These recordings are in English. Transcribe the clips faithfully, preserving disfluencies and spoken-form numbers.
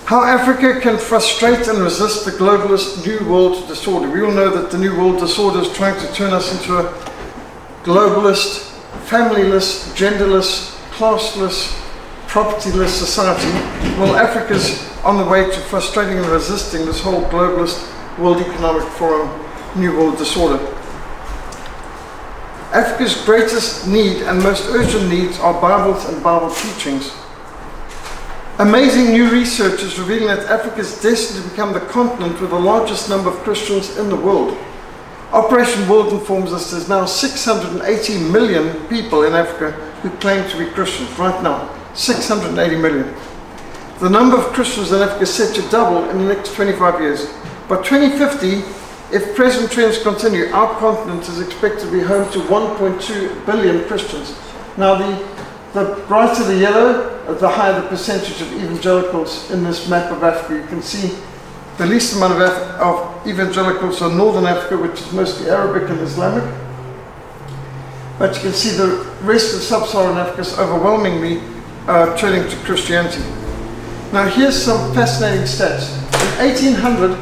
How Africa can frustrate and resist the globalist New World Disorder. We all know that the New World Disorder is trying to turn us into a globalist, familyless, genderless, classless, propertyless society. Well, Africa's on the way to frustrating and resisting this whole globalist World Economic Forum New World Disorder. Africa's greatest need and most urgent needs are Bibles and Bible teachings. Amazing new research is revealing that Africa is destined to become the continent with the largest number of Christians in the world. Operation World informs us there's now six hundred eighty million people in Africa who claim to be Christians right now. six hundred eighty million. The number of Christians in Africa is set to double in the next twenty-five years. By twenty fifty, if present trends continue, our continent is expected to be home to one point two billion Christians. Now, the, the brighter the yellow, the higher the percentage of evangelicals in this map of Africa. You can see the least amount of, Af- of evangelicals are Northern Africa, which is mostly Arabic and Islamic. But you can see the rest of Sub-Saharan Africa is overwhelmingly uh, turning to Christianity. Now, here's some fascinating stats. In eighteen hundred,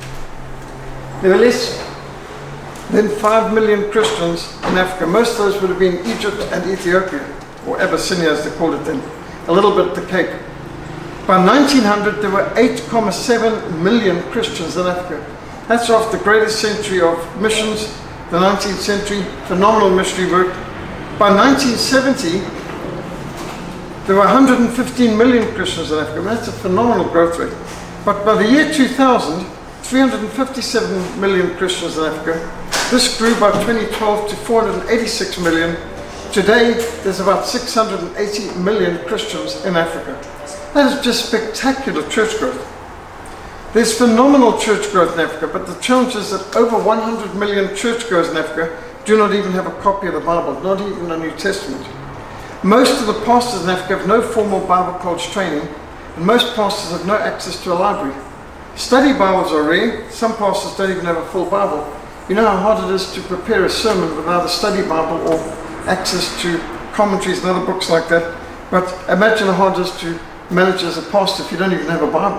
there were less than five million Christians in Africa. Most of those would have been Egypt and Ethiopia, or Abyssinia as they called it then, a little bit the Cape. By nineteen hundred, there were eight point seven million Christians in Africa. That's after the greatest century of missions, the nineteenth century, phenomenal missionary work. By nineteen seventy, there were one hundred fifteen million Christians in Africa. That's a phenomenal growth rate. But by the year two thousand, three hundred fifty-seven million Christians in Africa. This grew by twenty twelve to four hundred eighty-six million. Today, there's about six hundred eighty million Christians in Africa. That is just spectacular church growth. There's phenomenal church growth in Africa, but the challenge is that over one hundred million churchgoers in Africa do not even have a copy of the Bible, not even a New Testament. Most of the pastors in Africa have no formal Bible college training, and most pastors have no access to a library. Study Bibles are rare. Some pastors don't even have a full Bible. You know how hard it is to prepare a sermon without a study Bible or access to commentaries and other books like that. But imagine how hard it is to manage as a pastor if you don't even have a Bible.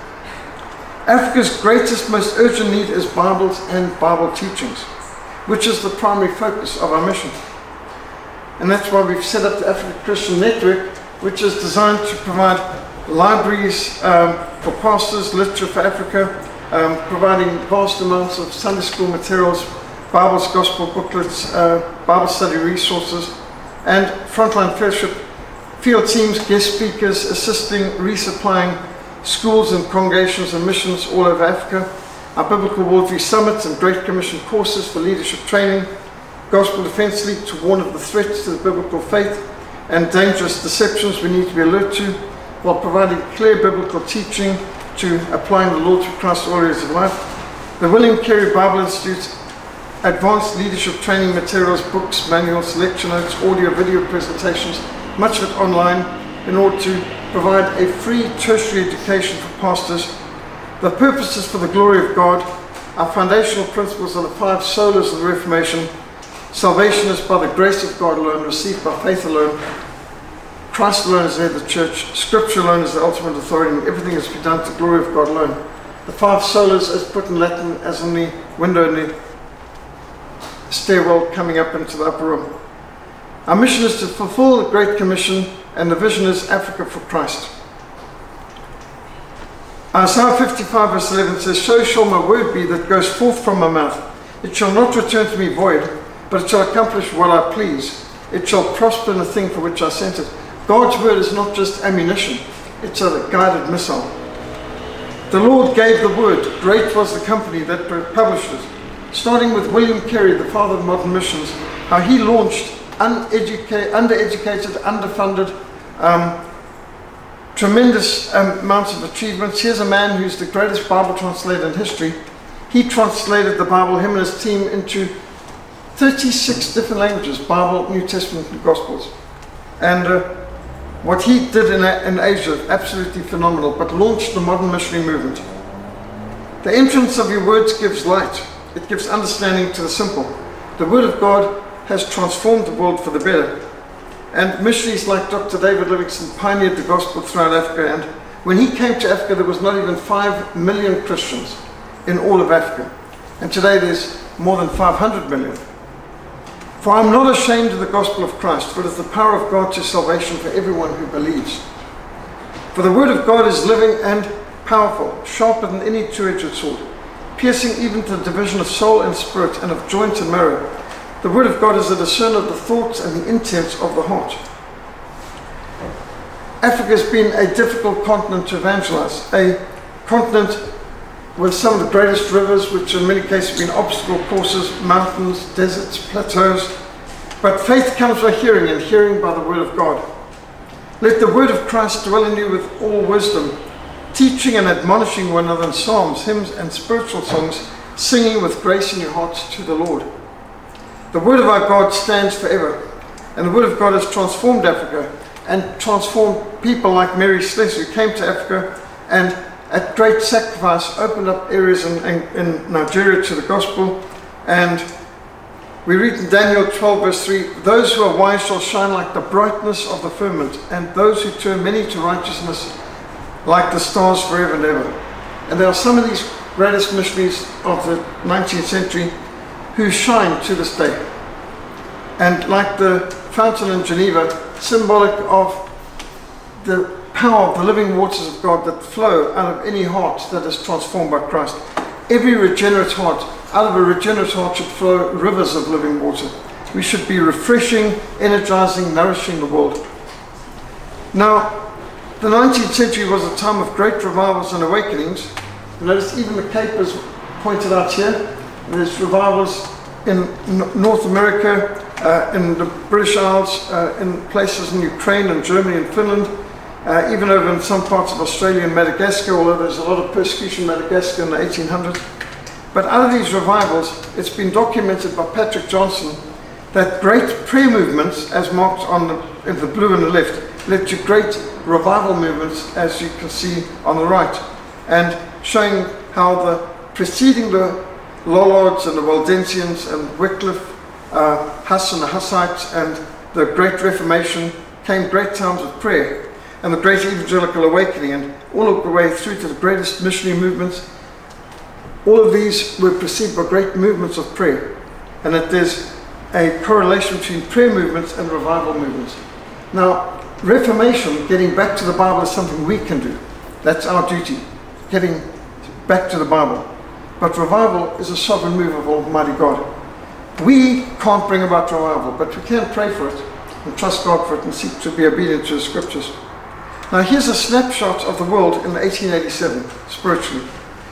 Africa's greatest, most urgent need is Bibles and Bible teachings, which is the primary focus of our mission. And that's why we've set up the African Christian Network, which is designed to provide libraries um, for pastors, literature for Africa, um, providing vast amounts of Sunday school materials, Bibles, gospel booklets, uh, Bible study resources, and frontline fellowship field teams, guest speakers, assisting, resupplying schools and congregations and missions all over Africa, our Biblical Worldview Summits and Great Commission courses for leadership training, Gospel Defense League to warn of the threats to the biblical faith and dangerous deceptions we need to be alert to, while providing clear biblical teaching to applying the Lord to Christ all areas of life. The William Carey Bible Institute, advanced leadership training materials, books, manuals, lecture notes, audio, video presentations, much of it online, in order to provide a free tertiary education for pastors. The purpose is for the glory of God. Our foundational principles are the five solas of the Reformation. Salvation is by the grace of God alone, received by faith alone. Christ alone is the head of the church. Scripture alone is the ultimate authority, and everything is to be done to the glory of God alone. The five solas, as put in Latin, as on the window in the stairwell coming up into the upper room. Our mission is to fulfill the Great Commission, and the vision is Africa for Christ. Isaiah fifty-five verse eleven says, "So shall my word be that goes forth from my mouth. It shall not return to me void, but it shall accomplish what I please. It shall prosper in the thing for which I sent it." God's word is not just ammunition, it's a guided missile. The Lord gave the word. Great was the company that published it. Starting with William Carey, the father of modern missions, how he launched uneducated, undereducated, underfunded, um, tremendous um, amounts of achievements. Here's a man who's the greatest Bible translator in history. He translated the Bible, him and his team, into thirty-six different languages, Bible, New Testament, and Gospels. And uh, what he did in, in Asia, absolutely phenomenal, but launched the modern missionary movement. The entrance of your words gives light. It gives understanding to the simple. The Word of God has transformed the world for the better. And missionaries like Doctor David Livingstone pioneered the gospel throughout Africa, and When he came to Africa, there was not even five million Christians in all of Africa. And today there's more than five hundred million. For I'm not ashamed of the gospel of Christ, for it is the power of God to salvation for everyone who believes. For the word of God is living and powerful, sharper than any two-edged sword, piercing even to the division of soul and spirit, and of joint and marrow. The word of God is a discerner of the thoughts and the intents of the heart. Africa has been a difficult continent to evangelize, a continent with some of the greatest rivers, which in many cases have been obstacle courses, mountains, deserts, plateaus. But faith comes by hearing, and hearing by the word of God. Let the word of Christ dwell in you with all wisdom, teaching and admonishing one another in psalms, hymns, and spiritual songs, singing with grace in your hearts to the Lord. The word of our God stands forever, and the word of God has transformed Africa and transformed people like Mary Slessor, who came to Africa and at great sacrifice opened up areas in, in, in Nigeria to the gospel. And we read in Daniel twelve verse three, those who are wise shall shine like the brightness of the firmament, and those who turn many to righteousness like the stars forever and ever. And there are some of these greatest missionaries of the nineteenth century who shine to this day. And like the fountain in Geneva, symbolic of the power of the living waters of God that flow out of any heart that is transformed by Christ. Every regenerate heart, out of a regenerate heart should flow rivers of living water. We should be refreshing, energizing, nourishing the world. Now, the nineteenth century was a time of great revivals and awakenings. Notice even the Cape is pointed out here. There's revivals in North America, uh, in the British Isles, uh, in places in Ukraine and Germany and Finland. Uh, even over in some parts of Australia and Madagascar, although there's a lot of persecution in Madagascar in the eighteen hundreds. But out of these revivals, it's been documented by Patrick Johnson that great prayer movements, as marked on the, in the blue on the left, led to great revival movements, as you can see on the right, and showing how the preceding the Lollards and the Waldensians and Wycliffe, uh, Huss and the Hussites, and the Great Reformation came great times of prayer, and the great evangelical awakening, and all of the way through to the greatest missionary movements. All of these were preceded by great movements of prayer, and that there's a correlation between prayer movements and revival movements. Now, Reformation, getting back to the Bible, is something we can do. That's our duty, getting back to the Bible. But revival is a sovereign move of Almighty God. We can't bring about revival, but we can pray for it and trust God for it and seek to be obedient to the scriptures. Now here's a snapshot of the world in eighteen eighty-seven, spiritually.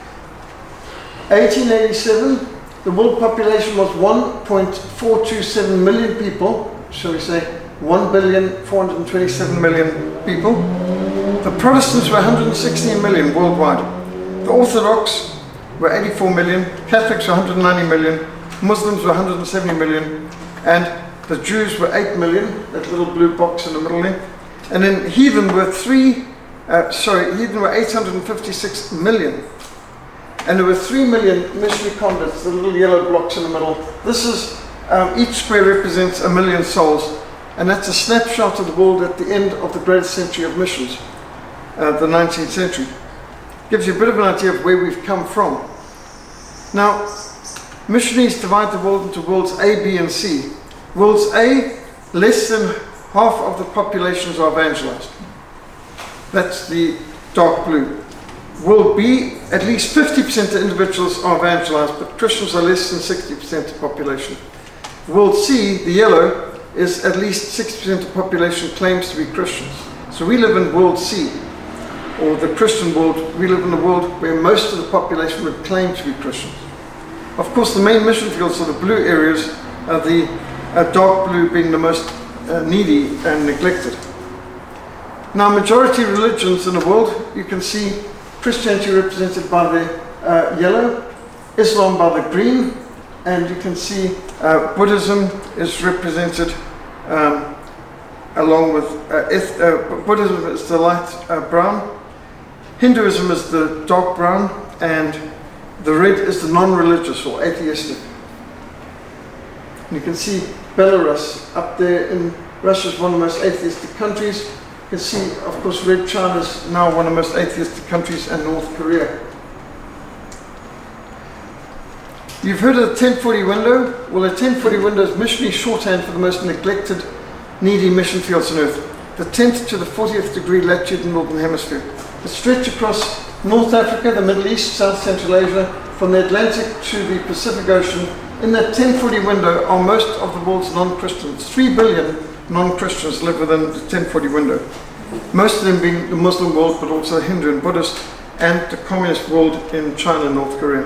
eighteen eighty-seven, the world population was one point four two seven million people, shall we say one billion four hundred twenty-seven million people. The Protestants were one hundred sixteen million worldwide. The Orthodox were eighty-four million, Catholics were one hundred ninety million, Muslims were one hundred seventy million, and the Jews were eight million, that little blue box in the middle there. And then heathen were three, uh, sorry, heathen were eight hundred fifty-six million. And there were three million missionary converts, the little yellow blocks in the middle. This is, um, each square represents a million souls. And that's a snapshot of the world at the end of the greatest century of missions, uh, the nineteenth century. Gives you a bit of an idea of where we've come from. Now, missionaries divide the world into worlds A, B, and C. Worlds A, less than half of the populations are evangelized. That's the dark blue. World B, at least fifty percent of individuals are evangelized, but Christians are less than sixty percent of the population. World C, the yellow, is at least sixty percent of the population claims to be Christians. So we live in World C, or the Christian world. We live in a world where most of the population would claim to be Christians. Of course, the main mission fields are the blue areas, uh, the uh, dark blue being the most uh, needy and neglected. Now, majority religions in the world, you can see Christianity represented by the uh, yellow, Islam by the green, and you can see uh, Buddhism is represented um, along with uh, eth- uh, Buddhism is the light uh, brown, Hinduism is the dark brown, and the red is the non-religious or atheistic. And you can see Belarus up there in Russia is one of the most atheistic countries. You can see, of course, Red China is now one of the most atheistic countries, and North Korea. You've heard of the ten forty window? Well, the ten forty window is missionary shorthand for the most neglected, needy mission fields on earth. The tenth to the fortieth degree latitude in the Northern Hemisphere. It stretches across North Africa, the Middle East, South Central Asia, from the Atlantic to the Pacific Ocean. In that ten forty window are most of the world's non-Christians. Three billion non-Christians live within the ten forty window. Most of them being the Muslim world, but also Hindu and Buddhist, and the communist world in China and North Korea.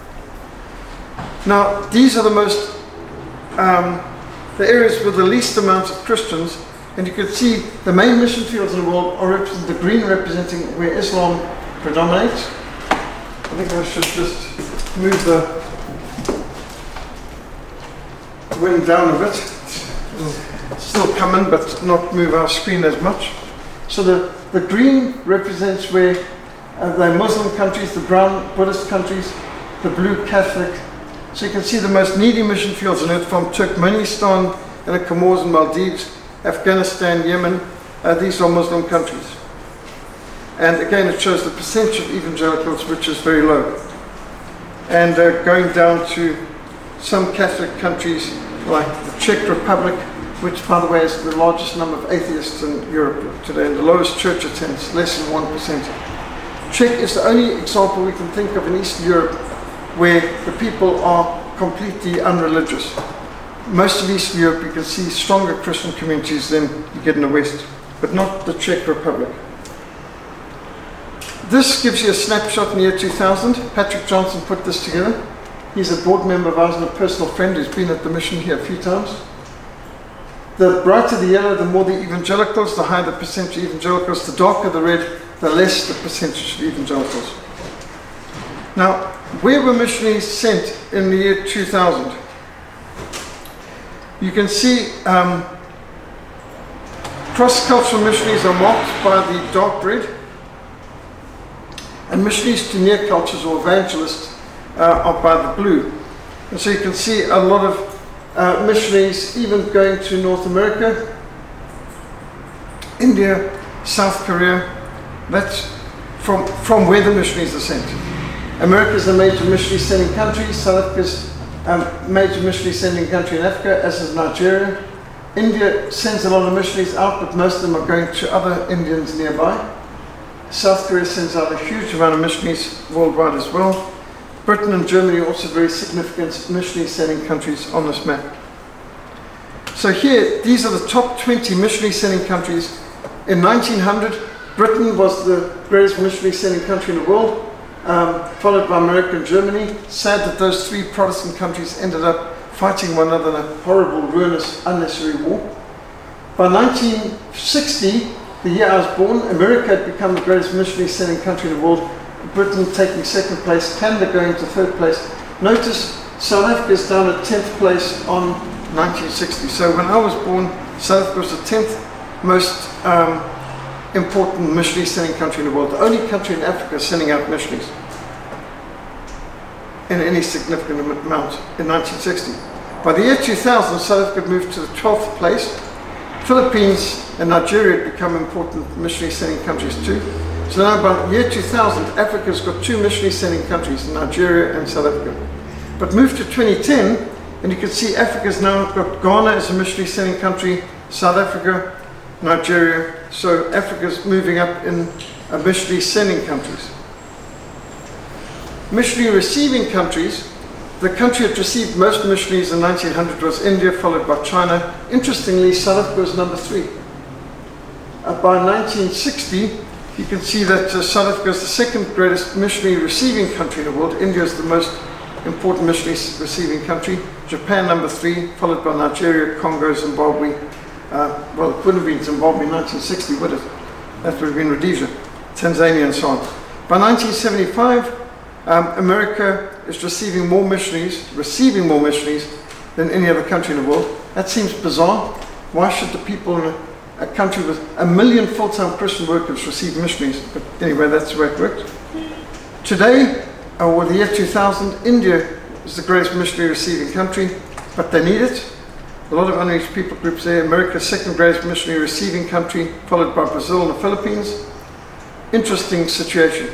Now, these are the most, um, the areas with the least amount of Christians, and you can see the main mission fields in the world are represented, the green representing where Islam predominates. I think I should just move the wind down a bit. It'll still come in, but not move our screen as much. So the, the green represents where uh, the Muslim countries, the brown Buddhist countries, the blue Catholic. So you can see the most needy mission fields on earth, from Turkmenistan and the Comores and Maldives, Afghanistan, Yemen. Uh, these are Muslim countries. And again, it shows the percentage of evangelicals, which is very low. And uh, going down to some Catholic countries like the Czech Republic, which, by the way, is the largest number of atheists in Europe today, and the lowest church attendance, less than one percent. Czech is the only example we can think of in Eastern Europe where the people are completely unreligious. Most of Eastern Europe, you can see stronger Christian communities than you get in the West, but not the Czech Republic. This gives you a snapshot in the year two thousand. Patrick Johnson put this together. He's a board member of ours and a personal friend who's been at the mission here a few times. The brighter the yellow, the more the evangelicals, the higher the percentage of evangelicals, the darker the red, the less the percentage of evangelicals. Now, where were missionaries sent in the year two thousand? You can see um, cross-cultural missionaries are marked by the dark red, and missionaries to near cultures or evangelists uh, are by the blue. And so you can see a lot of uh, missionaries even going to North America, India, South Korea. That's from, from where the missionaries are sent. America is a major missionary sending country. South Africa is a major missionary sending country in Africa, as is Nigeria. India sends a lot of missionaries out, but most of them are going to other Indians nearby. South Korea sends out a huge amount of missionaries worldwide as well. Britain and Germany are also very significant missionary sending countries on this map. So here, these are the top twenty missionary sending countries. In nineteen hundred, Britain was the greatest missionary sending country in the world, um, followed by America and Germany. Sad that those three Protestant countries ended up fighting one another in a horrible, ruinous, unnecessary war. By nineteen sixty, the year I was born, America had become the greatest missionary sending country in the world, Britain taking second place, Canada going to third place. Notice South Africa is down at tenth place on nineteen sixty. So when I was born, South Africa was the tenth most um, important missionary sending country in the world. The only country in Africa sending out missionaries in any significant amount in nineteen sixty. By the year two thousand, South Africa had moved to the twelfth place. Philippines and Nigeria had become important missionary sending countries too. So now by the year two thousand, Africa's got two missionary sending countries, Nigeria and South Africa. But move to twenty ten, and you can see Africa's now got Ghana as a missionary sending country, South Africa, Nigeria. So Africa's moving up in uh, missionary sending countries. Missionary receiving countries, the country that received most missionaries in nineteen hundred was India, followed by China. Interestingly, South Africa was number three. Uh, by nineteen sixty, you can see that uh, South Africa is the second greatest missionary receiving country in the world. India is the most important missionary receiving country. Japan number three, followed by Nigeria, Congo, Zimbabwe. Uh, well, it wouldn't have been Zimbabwe in nineteen sixty, would it? That would have been Rhodesia, Tanzania, and so on. By nineteen seventy-five, um, America is receiving more missionaries, receiving more missionaries than any other country in the world. That seems bizarre. Why should the people in a, a country with a million full-time Christian workers receive missionaries? But anyway, that's the way it worked. Today, or the year two thousand, India is the greatest missionary receiving country, but they need it. A lot of unreached people groups there. America's second greatest missionary receiving country, followed by Brazil and the Philippines. Interesting situation.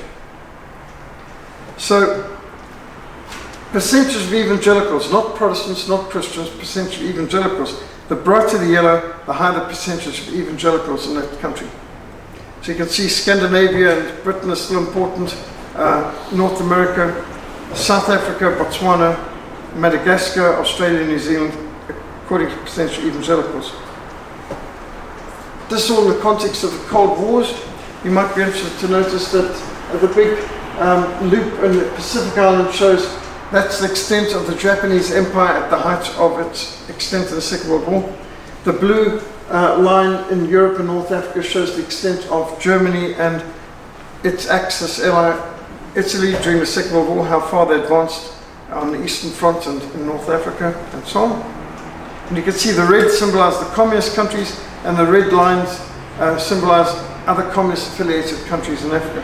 So, percentage of evangelicals, not Protestants, not Christians, percentage of evangelicals. The brighter the yellow, the higher the percentage of evangelicals in that country. So you can see Scandinavia and Britain is still important, uh, North America, South Africa, Botswana, Madagascar, Australia, New Zealand, according to percentage of evangelicals. This is all in the context of the Cold Wars. You might be interested to notice that uh, the big um, loop in the Pacific Island shows that's the extent of the Japanese Empire at the height of its extent in the Second World War. The blue uh, line in Europe and North Africa shows the extent of Germany and its Axis ally Italy during the Second World War, how far they advanced on the Eastern Front and in North Africa and so on. And you can see the red symbolize the communist countries and the red lines uh, symbolize other communist affiliated countries in Africa.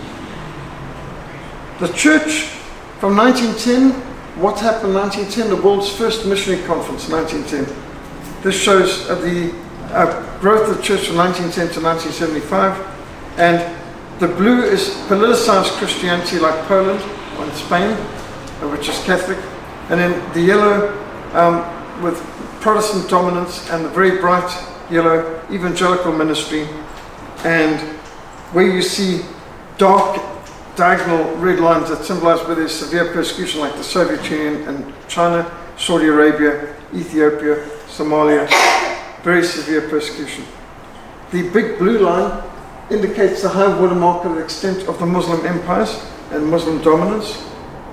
The church from nineteen ten, what happened in nineteen ten? The world's first missionary conference, nineteen ten. This shows uh, the uh, growth of the church from nineteen ten to nineteen seventy-five. And the blue is politicized Christianity like Poland or Spain, uh, which is Catholic. And then the yellow um, with Protestant dominance, and the very bright yellow evangelical ministry. And where you see dark diagonal red lines that symbolize where there's severe persecution, like the Soviet Union and China, Saudi Arabia, Ethiopia, Somalia, very severe persecution. The big blue line indicates the high watermark of the extent of the Muslim empires and Muslim dominance.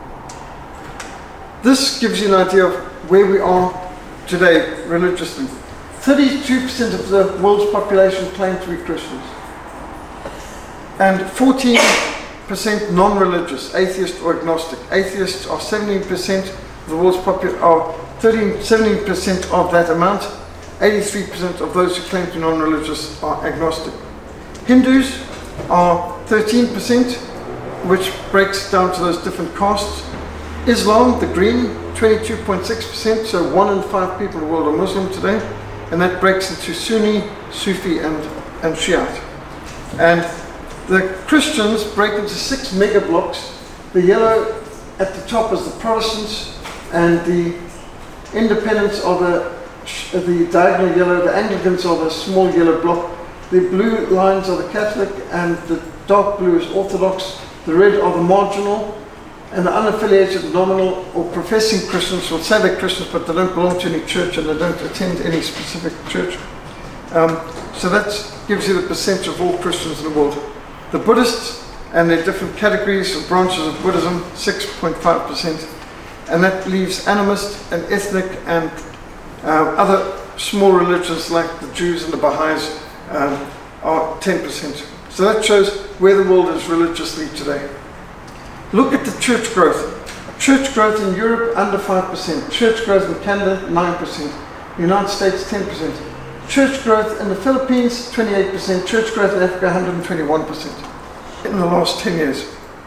This gives you an idea of where we are today religiously. thirty-two percent of the world's population claim to be Christians, and fourteen percent non-religious, atheist or agnostic. Atheists are seventeen percent of the world's population, are thirteen, seventeen percent of that amount. eighty-three percent of those who claim to be non-religious are agnostic. Hindus are thirteen percent, which breaks down to those different castes. Islam, the green, twenty-two point six percent, so one in five people in the world are Muslim today, and that breaks into Sunni, Sufi, and, and Shiite. And the Christians break into six mega blocks. The yellow at the top is the Protestants, and the independents are the, the diagonal yellow, the Anglicans are the small yellow block, the blue lines are the Catholic, and the dark blue is Orthodox, the red are the marginal, and the unaffiliated, nominal, or professing Christians will say they're Christians, but they don't belong to any church and they don't attend any specific church. Um, so that gives you the percentage of all Christians in the world. The Buddhists and their different categories or branches of Buddhism, six point five percent. And that leaves animist and ethnic and uh, other small religions like the Jews and the Baha'is um, are ten percent. So that shows where the world is religiously today. Look at the church growth. Church growth in Europe, under five percent. Church growth in Canada, nine percent. United States, ten percent. Church growth in the Philippines, twenty-eight percent. Church growth in Africa, one hundred twenty-one percent in the last ten years.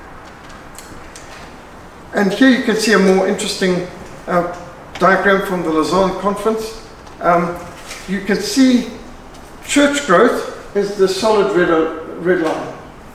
And here you can see a more interesting uh, diagram from the Lausanne conference. Um, you can see church growth is the solid red, red line.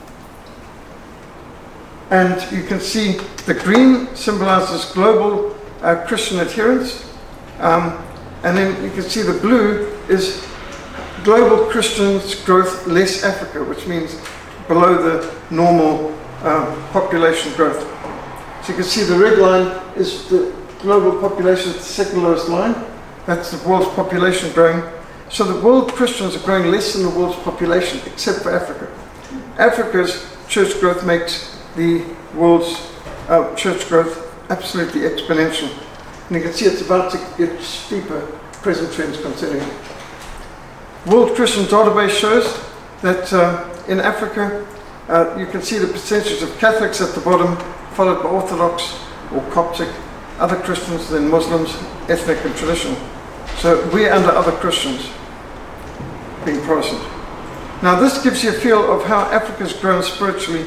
And you can see the green symbolizes global uh, Christian adherence. Um, and then you can see the blue is global Christians growth less Africa, which means below the normal uh, population growth. So you can see the red line is the global population, the second lowest line. That's the world's population growing. So the world Christians are growing less than the world's population, except for Africa. Africa's church growth makes the world's uh, church growth absolutely exponential. And you can see it's about to get steeper, present trends continuing. World Christian Database shows that uh, in Africa, uh, you can see the percentage of Catholics at the bottom, followed by Orthodox or Coptic, other Christians, then Muslims, ethnic and traditional. So we're under other Christians, being Protestant. Now this gives you a feel of how Africa's grown spiritually.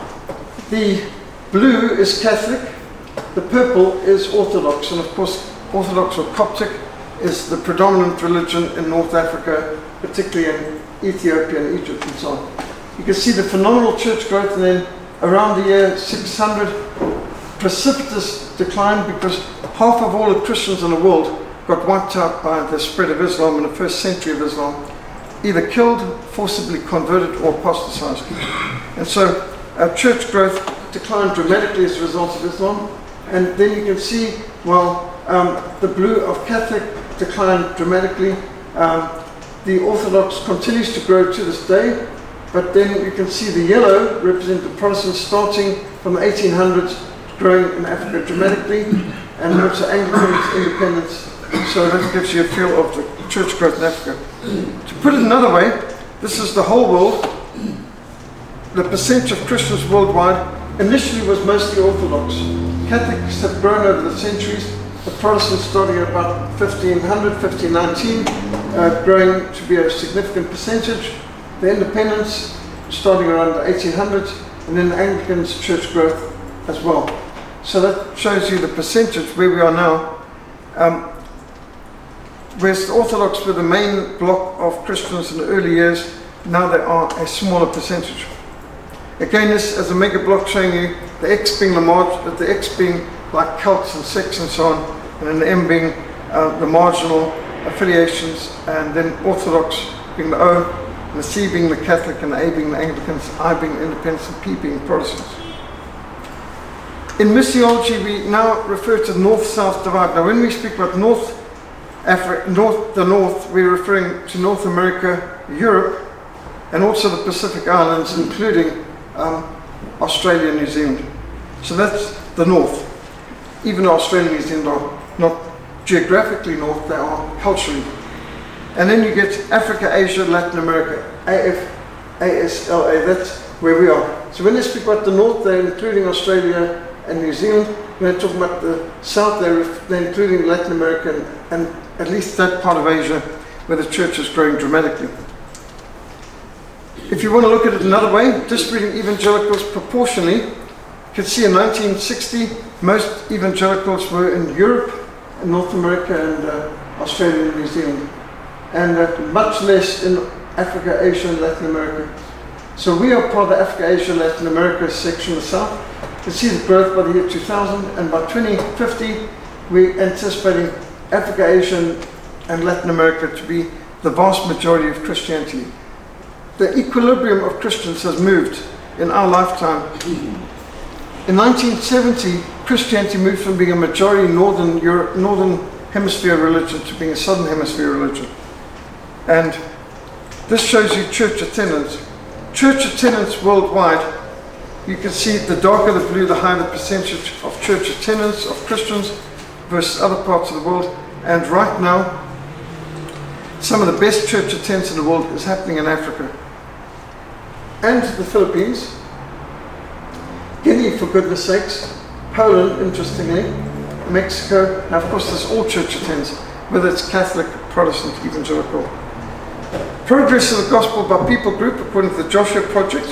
The blue is Catholic, the purple is Orthodox, and of course Orthodox or Coptic is the predominant religion in North Africa, particularly in Ethiopia and Egypt and so on. You can see the phenomenal church growth, and then around the year six hundred, precipitous decline, because half of all the Christians in the world got wiped out by the spread of Islam in the first century of Islam, either killed, forcibly converted, or apostatized. And so uh, church growth declined dramatically as a result of Islam. And then you can see, well, um, the blue of Catholic declined dramatically. Um, the Orthodox continues to grow to this day, but then you can see the yellow represent the Protestants starting from the eighteen hundreds, growing in Africa dramatically, and also Anglicans, independence. So that gives you a feel of the church growth in Africa. To put it another way, this is the whole world. The percentage of Christians worldwide initially was mostly Orthodox. Catholics have grown over the centuries. The Protestants starting at about fifteen hundred, fifteen nineteen, uh, growing to be a significant percentage. The Independents starting around the eighteen hundreds, and then the Anglicans church growth as well. So that shows you the percentage where we are now. Um, Whereas the Orthodox were the main block of Christians in the early years, now they are a smaller percentage. Again, this as a mega block showing you the X being the margin, the X being like cults and sects and so on, and then the M being uh, the marginal affiliations, and then Orthodox being the O, and the C being the Catholic, and the A being the Anglicans, I being Independents, and P being Protestants. In missiology, we now refer to north-south divide. Now, when we speak about North Africa, North, the North, we're referring to North America, Europe, and also the Pacific Islands, including um, Australia and New Zealand. So that's the North. Even though Australia and New Zealand are not geographically North, they are culturally. And then you get Africa, Asia, Latin America, A F, A S L A, that's where we are. So when they speak about the North, they're including Australia and New Zealand. When they talk about the South, they're, they're including Latin America and, and at least that part of Asia where the church is growing dramatically. If you want to look at it another way, distributing evangelicals proportionally, you can see in nineteen sixty, most evangelicals were in Europe, and North America, and uh, Australia and New Zealand, and uh, much less in Africa, Asia, and Latin America. So we are part of the Africa, Asia, Latin America section of the South. You can see the growth by the year two thousand, and by twenty fifty, we're anticipating Africa, Asia, and Latin America to be the vast majority of Christianity. The equilibrium of Christians has moved in our lifetime. In nineteen seventy, Christianity moved from being a majority Northern Europe, Northern Hemisphere religion to being a Southern Hemisphere religion. And this shows you church attendance. Church attendance worldwide, you can see the darker the blue, the higher the percentage of church attendance of Christians versus other parts of the world. And right now, some of the best church attendance in the world is happening in Africa and the Philippines, Guinea, for goodness sakes, Poland, interestingly, Mexico, and of course there's all church attendance, whether it's Catholic, Protestant, Evangelical. Progress of the Gospel by People Group, according to the Joshua Project.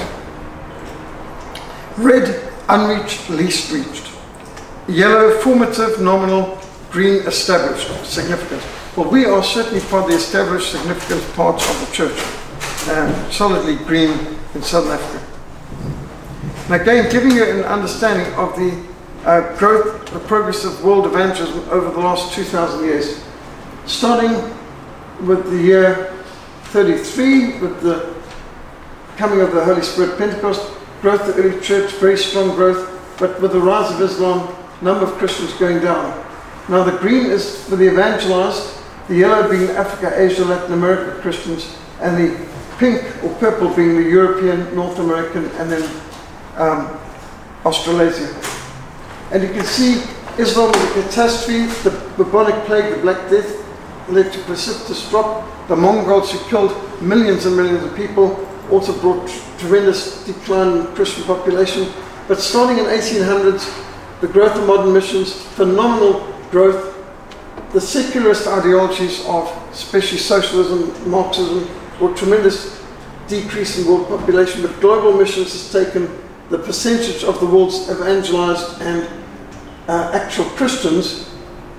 Red, unreached, least reached. Yellow, formative, nominal. Green, established, significant. Well, we are certainly part of the established, significant parts of the church. Uh, solidly green in Southern Africa. And again, giving you an understanding of the uh, growth, the progress of world evangelism over the last two thousand years. Starting with the year thirty-three, with the coming of the Holy Spirit, Pentecost, growth of the early church, very strong growth, but with the rise of Islam, number of Christians going down. Now the green is for the evangelized, the yellow being Africa, Asia, Latin America Christians, and the pink or purple being the European, North American, and then um, Australasia. And you can see Islam was a catastrophe, the bubonic plague, the Black Death, led to precipitous drop. The Mongols who killed millions and millions of people also brought tremendous decline in Christian population. But starting in eighteen hundreds, the growth of modern missions, phenomenal growth. The secularist ideologies of especially socialism, Marxism, brought tremendous decrease in world population, but global missions has taken the percentage of the world's evangelized and uh, actual Christians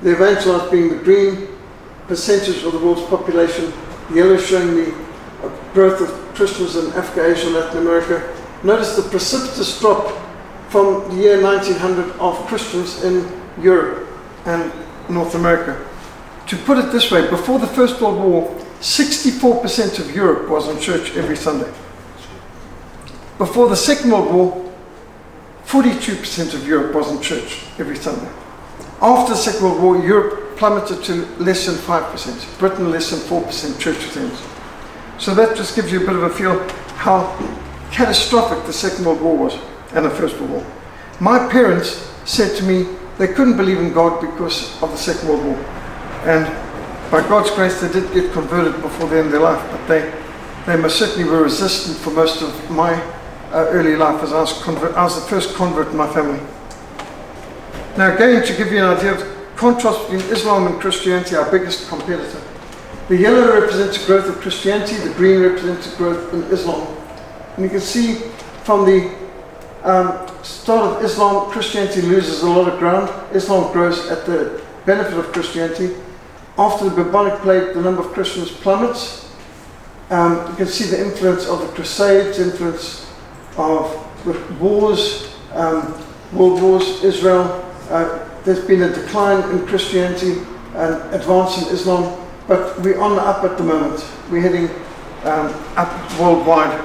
The evangelized being the green percentage of the world's population, the yellow showing the growth of Christians in Africa, Asia, Latin America. Notice the precipitous drop from the year nineteen hundred of Christians in Europe and North America. To put it this way, before the First World War, sixty-four percent of Europe was in church every Sunday. Before the Second World War, forty-two percent of Europe was in church every Sunday. After the Second World War, Europe plummeted to less than five percent. Britain less than four percent church attendance. So that just gives you a bit of a feel how catastrophic the Second World War was and the First World War. My parents said to me they couldn't believe in God because of the Second World War. And by God's grace, they did get converted before the end of their life, but they, they most certainly were resistant for most of my uh, early life, as I was, convert, I was the first convert in my family. Now again, to give you an idea of contrast between Islam and Christianity, our biggest competitor. The yellow represents the growth of Christianity, the green represents the growth in Islam. And you can see from the um, start of Islam, Christianity loses a lot of ground. Islam grows at the benefit of Christianity. After the bubonic plague, the number of Christians plummets. Um, you can see the influence of the Crusades, influence of the wars, um, world wars, Israel. Uh, there's been a decline in Christianity and advance in Islam, but we're on the up at the moment. We're heading um, up worldwide.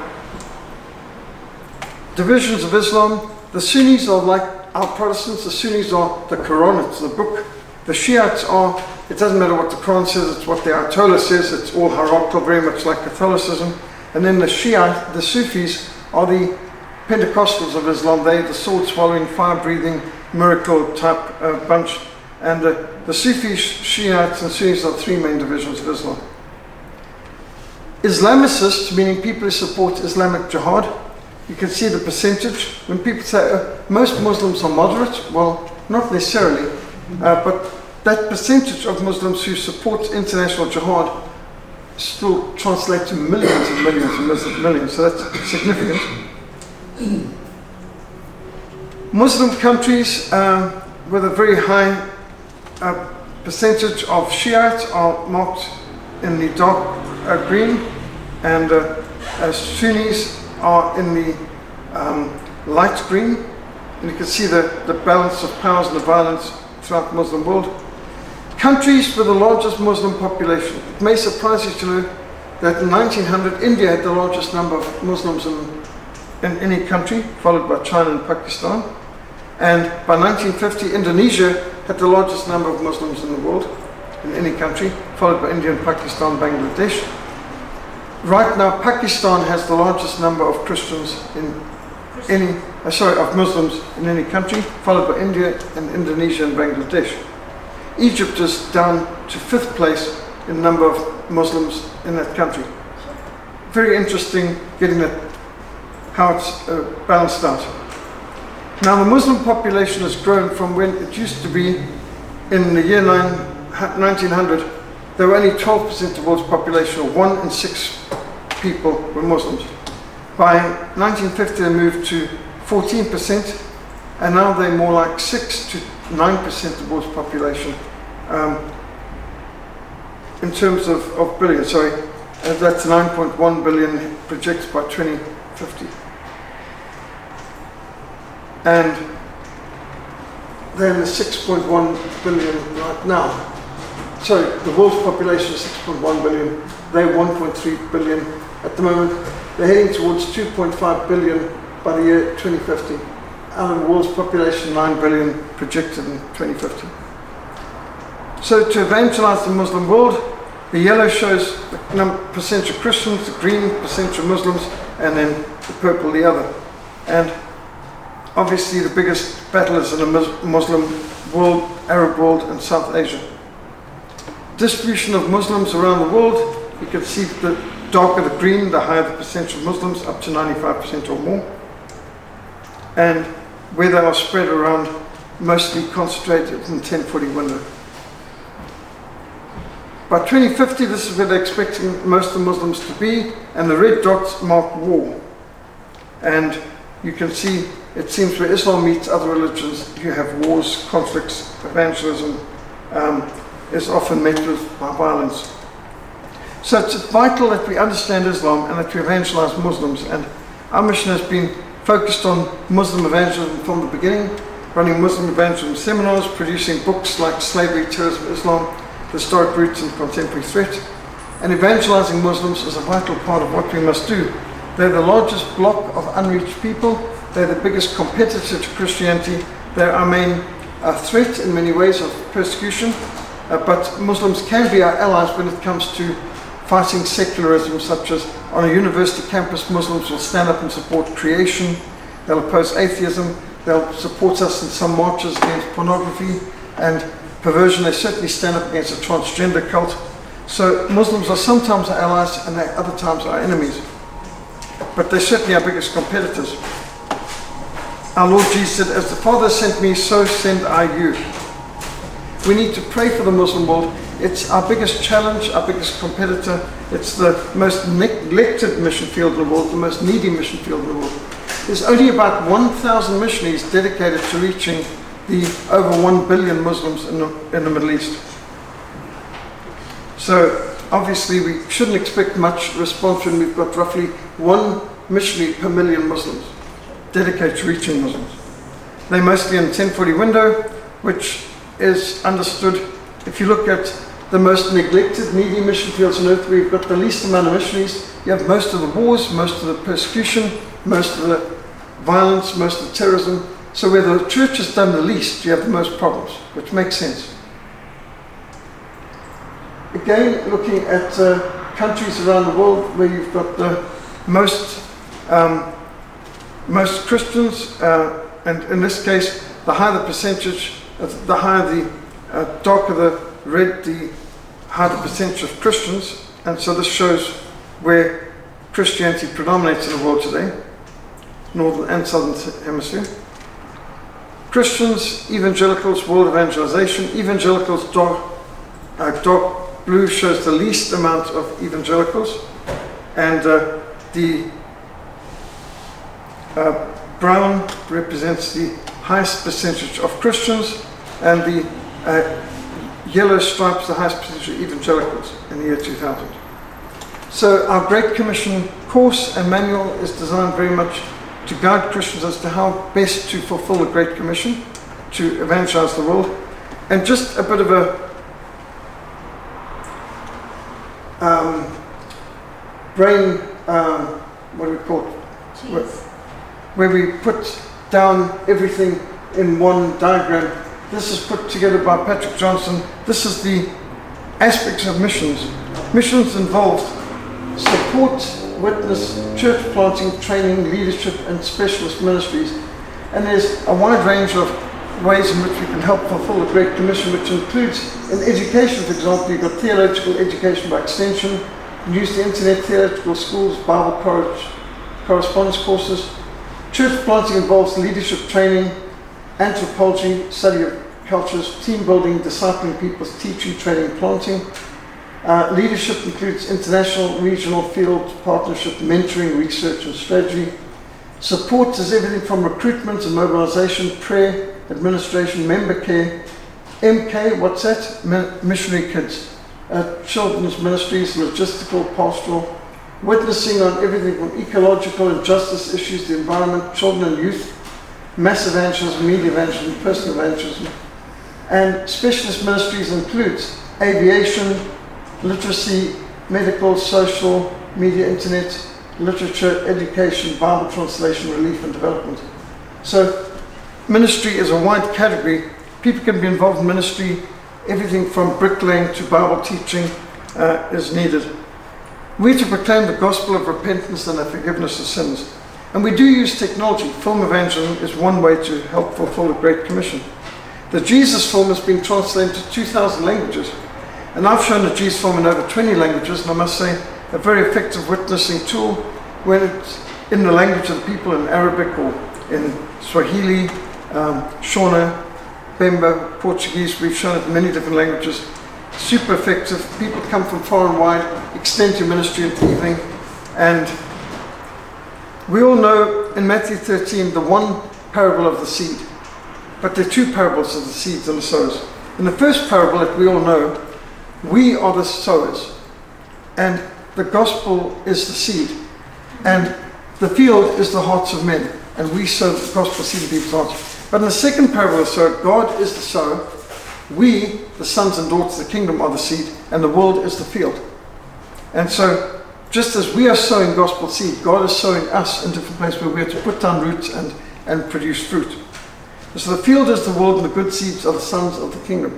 Divisions of Islam. The Sunnis are like our Protestants. The Sunnis are the Quran, it's the book. The Shiites are, it doesn't matter what the Quran says, it's what the Ayatollah says, it's all hierarchical, very much like Catholicism. And then the Shiite, the Sufis, are the Pentecostals of Islam. They're the sword-swallowing, fire-breathing, miracle-type uh, bunch. And uh, the Sufis, Shiites, and Sunnis are three main divisions of Islam. Islamicists, meaning people who support Islamic jihad. You can see the percentage. When people say uh, most Muslims are moderate, well, not necessarily, uh, but that percentage of Muslims who support international jihad still translate to millions and millions and millions, millions. So that's significant. Muslim countries uh, with a very high uh, percentage of Shiites are marked in the dark uh, green, and uh, uh, Sunnis are in the um, light green. And you can see the, the balance of powers and the violence throughout the Muslim world. Countries with the largest Muslim population. It may surprise you to know that in nineteen hundred, India had the largest number of Muslims in, in any country, followed by China and Pakistan. And by nineteen fifty, Indonesia had the largest number of Muslims in the world, in any country, followed by India and Pakistan, Bangladesh. Right now, Pakistan has the largest number of Christians in any, uh, sorry, of Muslims in any country, followed by India and Indonesia and Bangladesh. Egypt is down to fifth place in number of Muslims in that country. Very interesting getting that, how it's uh, balanced out. Now the Muslim population has grown from when it used to be in the year nineteen hundred, there were only twelve percent of the world's population, or one in six people were Muslims. By nineteen fifty they moved to fourteen percent, and now they're more like six to nine percent of the world's population. Um, in terms of, of billion, sorry, uh, that's nine point one billion projected by twenty fifty. And then the six point one billion right now. So the world's population is six point one billion, they're one point three billion at the moment. They're heading towards two point five billion by the year twenty fifty. And the world's population, nine billion projected in twenty fifty. So to evangelize the Muslim world, the yellow shows the number, percentage of Christians, the green percentage of Muslims, and then the purple the other. And obviously the biggest battle is in the Muslim world, Arab world, and South Asia. Distribution of Muslims around the world, you can see the darker the green, the higher the percentage of Muslims, up to ninety-five percent or more. And where they are spread around, mostly concentrated in the ten forty window. By twenty fifty, this is where they're expecting most of the Muslims to be, and the red dots mark war. And you can see, it seems where Islam meets other religions, you have wars, conflicts, evangelism, um, is often met with violence. So it's vital that we understand Islam and that we evangelize Muslims, and our mission has been focused on Muslim evangelism from the beginning, running Muslim evangelism seminars, producing books like Slavery, Terrorism, Islam, The Historic Roots and Contemporary Threat, and evangelizing Muslims is a vital part of what we must do. They're the largest block of unreached people, they're the biggest competitor to Christianity, they're our main uh, threat in many ways of persecution, uh, but Muslims can be our allies when it comes to fighting secularism, such as on a university campus, Muslims will stand up and support creation, they'll oppose atheism, they'll support us in some marches against pornography and perversion, they certainly stand up against a transgender cult. So Muslims are sometimes our allies and at other times our enemies, but they're certainly our biggest competitors. Our Lord Jesus said, "As the Father sent me, so send I you." We need to pray for the Muslim world. It's our biggest challenge, our biggest competitor. It's the most neglected mission field in the world, the most needy mission field in the world. There's only about one thousand missionaries dedicated to reaching the over one billion Muslims in the, in the Middle East. So obviously we shouldn't expect much response when we've got roughly one missionary per million Muslims dedicated to reaching Muslims. They're mostly in the ten forty window, which is understood. If you look at the most neglected, needy mission fields on earth, where you've got the least amount of missionaries, you have most of the wars, most of the persecution, most of the violence, most of the terrorism. So where the church has done the least, you have the most problems, which makes sense. Again, looking at uh, countries around the world where you've got the most, um, most Christians, uh, and in this case, the higher the percentage, uh, the higher the, uh, darker the red, the higher the percentage of Christians, and so this shows where Christianity predominates in the world today, northern and southern hemisphere. Christians, evangelicals, world evangelization. Evangelicals, dark, uh, dark blue shows the least amount of evangelicals, and uh, the uh, brown represents the highest percentage of Christians, and the uh, yellow stripes the highest percentage of evangelicals in the year two thousand. So our Great Commission course and manual is designed very much to guide Christians as to how best to fulfill the Great Commission, to evangelize the world. And just a bit of a um, brain, um, what do we call it? Where, where we put down everything in one diagram. This is put together by Patrick Johnson. This is the aspects of missions. Missions involve support, witness, church planting, training, leadership, and specialist ministries. And there's a wide range of ways in which we can help fulfill the Great Commission, which includes in education, for example, you've got theological education by extension, you can use the internet, theological schools, Bible correspondence courses. Church planting involves leadership training, anthropology, study of cultures, team building, discipling people, teaching, training, planting. Uh, leadership includes international, regional, field partnership, mentoring, research and strategy. Support is everything from recruitment and mobilization, prayer, administration, member care. M K, what's that? Mi- missionary kids. Uh, children's ministries, logistical, pastoral. Witnessing on everything from ecological and justice issues, the environment, children and youth. Mass evangelism, media evangelism, personal evangelism. And specialist ministries includes aviation, literacy, medical, social, media, internet, literature, education, Bible translation, relief and development. So ministry is a wide category. People can be involved in ministry. Everything from bricklaying to Bible teaching uh, is needed. We're to proclaim the gospel of repentance and the forgiveness of sins. And we do use technology. Film evangelism is one way to help fulfill the Great Commission. The Jesus film has been translated to two thousand languages. And I've shown the Jesus film in over twenty languages, and I must say, a very effective witnessing tool when it's in the language of the people, in Arabic or in Swahili, um, Shona, Bemba, Portuguese. We've shown it in many different languages. Super effective. People come from far and wide, extend your ministry in the evening. And we all know in Matthew thirteen the one parable of the seed. But there are two parables of the seeds and the sows. In the first parable that we all know, we are the sowers, and the gospel is the seed, and the field is the hearts of men, and we sow the gospel seed in people's hearts. But in the second parable, so God is the sower, we, the sons and daughters of the kingdom, are the seed, and the world is the field. And so, just as we are sowing gospel seed, God is sowing us into a place where we are to put down roots and, and produce fruit. So the field is the world, and the good seeds are the sons of the kingdom.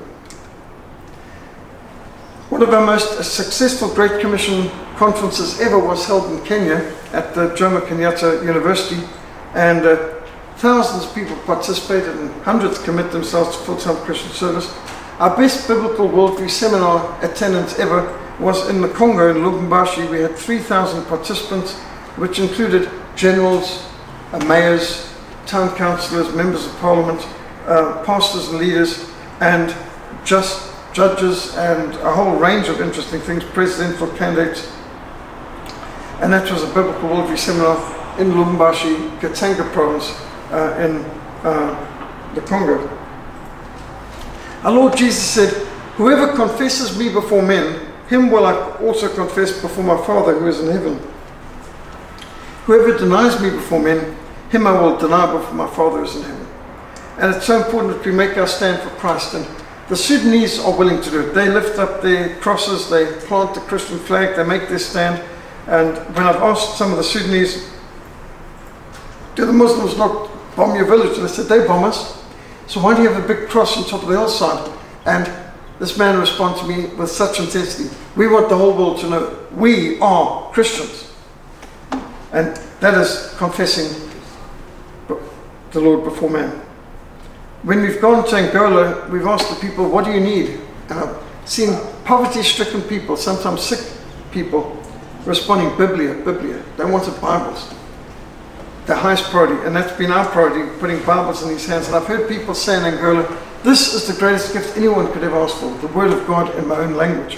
One of our most successful Great Commission conferences ever was held in Kenya at the Jomo Kenyatta University, and uh, thousands of people participated and hundreds commit themselves to full-time Christian service. Our best biblical worldview seminar attendance ever was in the Congo, in Lubumbashi. We had three thousand participants, which included generals, uh, mayors, town councillors, members of parliament, uh, pastors and leaders, and just judges, and a whole range of interesting things, presidential candidates. And that was a biblical worldview seminar in Lubumbashi, Katanga province, uh, in uh, the Congo. Our Lord Jesus said, "Whoever confesses me before men, him will I also confess before my Father who is in heaven. Whoever denies me before men, him I will deny before my Father who is in heaven." And it's so important that we make our stand for Christ. And the Sudanese are willing to do it. They lift up their crosses, they plant the Christian flag, they make their stand. And when I've asked some of the Sudanese, do the Muslims not bomb your village? And they said, they bomb us. So why do you have a big cross on top of the hillside? And this man responded to me with such intensity. We want the whole world to know we are Christians. And that is confessing the Lord before man. When we've gone to Angola, we've asked the people, what do you need? And I've seen poverty-stricken people, sometimes sick people, responding, Biblia, Biblia. They wanted Bibles. The highest priority, and that's been our priority, putting Bibles in these hands. And I've heard people say in Angola, this is the greatest gift anyone could ever ask for, the Word of God in my own language.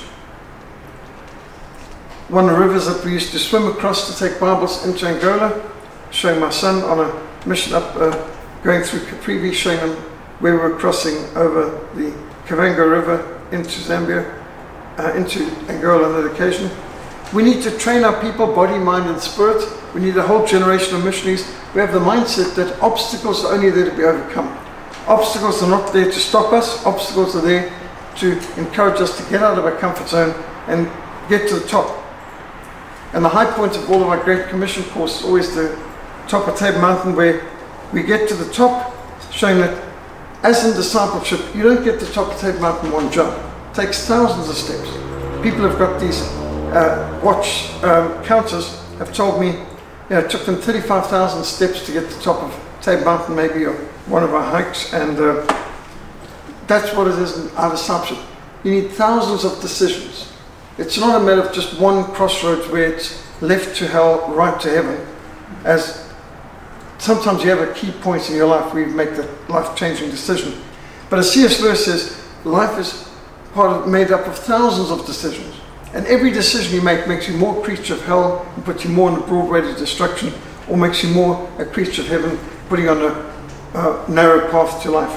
One of the rivers that we used to swim across to take Bibles into Angola, showing my son on a mission up, uh, going through Caprivi, showing him where we were crossing over the Kavango River into Zambia, uh, into Angola on that occasion. We need to train our people, body, mind, and spirit. We need a whole generation of missionaries. We have the mindset that obstacles are only there to be overcome. Obstacles are not there to stop us. Obstacles are there to encourage us to get out of our comfort zone and get to the top. And the high point of all of our Great Commission course is always the top of Table Mountain, where we get to the top, showing that as in discipleship, you don't get to the top of Table Mountain in one jump. It takes thousands of steps. People have got these uh, watch um, counters have told me, you know, it took them thirty-five thousand steps to get to the top of Table Mountain, maybe, or one of our hikes, and uh, that's what it is in our discipleship. You need thousands of decisions. It's not a matter of just one crossroads where it's left to hell, right to heaven. As sometimes you have a key point in your life where you make the life-changing decision. But as C S Lewis says, life is part of, made up of thousands of decisions. And every decision you make makes you more a creature of hell and puts you more on the broad way to destruction, or makes you more a creature of heaven, putting you on a uh, narrow path to life.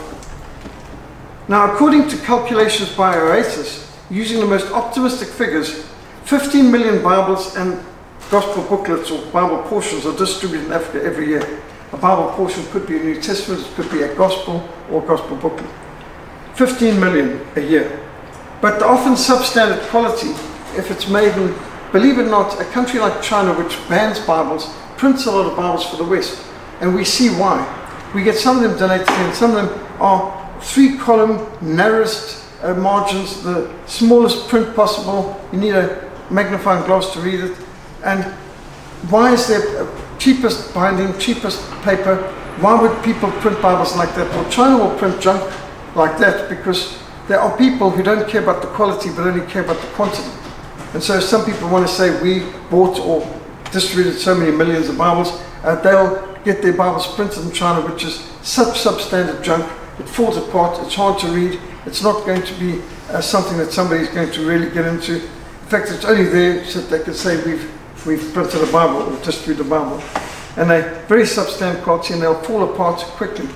Now, according to calculations by Oasis, using the most optimistic figures, fifteen million Bibles and gospel booklets or Bible portions are distributed in Africa every year. A Bible portion could be a New Testament, it could be a gospel or gospel booklet. fifteen million a year. But the often substandard quality, if it's made in, believe it or not, a country like China, which bans Bibles, prints a lot of Bibles for the West. And we see why. We get some of them donated, and some of them are three-column, narrowest uh, margins, the smallest print possible. You need a magnifying glass to read it. And why is there cheapest binding, cheapest paper? Why would people print Bibles like that? Well, China will print junk like that because there are people who don't care about the quality but only care about the quantity. And so some people want to say we bought or distributed so many millions of Bibles. Uh, they'll get their Bibles printed in China, which is such substandard junk. It falls apart, it's hard to read, it's not going to be uh, something that somebody's going to really get into. In fact, it's only there so that they can say we've we've printed a Bible or distributed a Bible. And they're very substandard quality and they'll fall apart quickly.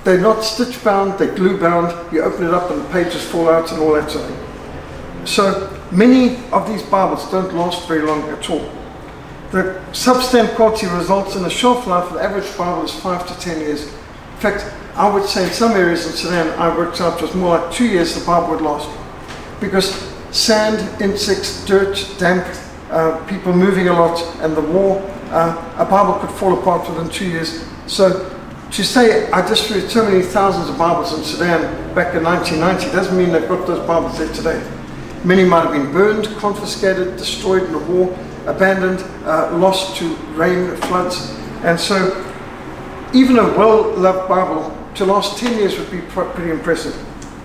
they're not stitch bound, they're glue bound. You open it up and the pages fall out and all that sort of thing. So many of these Bibles don't last very long at all. The substandard quality results in a shelf life of the average Bible is five to ten years. In fact, I would say in some areas in Sudan, I worked out it was more like two years the Bible would last. Because sand, insects, dirt, damp, uh, people moving a lot, and the war, uh, a Bible could fall apart within two years. So to say I distributed so many thousands of Bibles in Sudan back in nineteen ninety doesn't mean they've got those Bibles there today. Many might have been burned, confiscated, destroyed in the war, abandoned, uh, lost to rain, floods. And so even a well-loved Bible to last ten years would be pr- pretty impressive.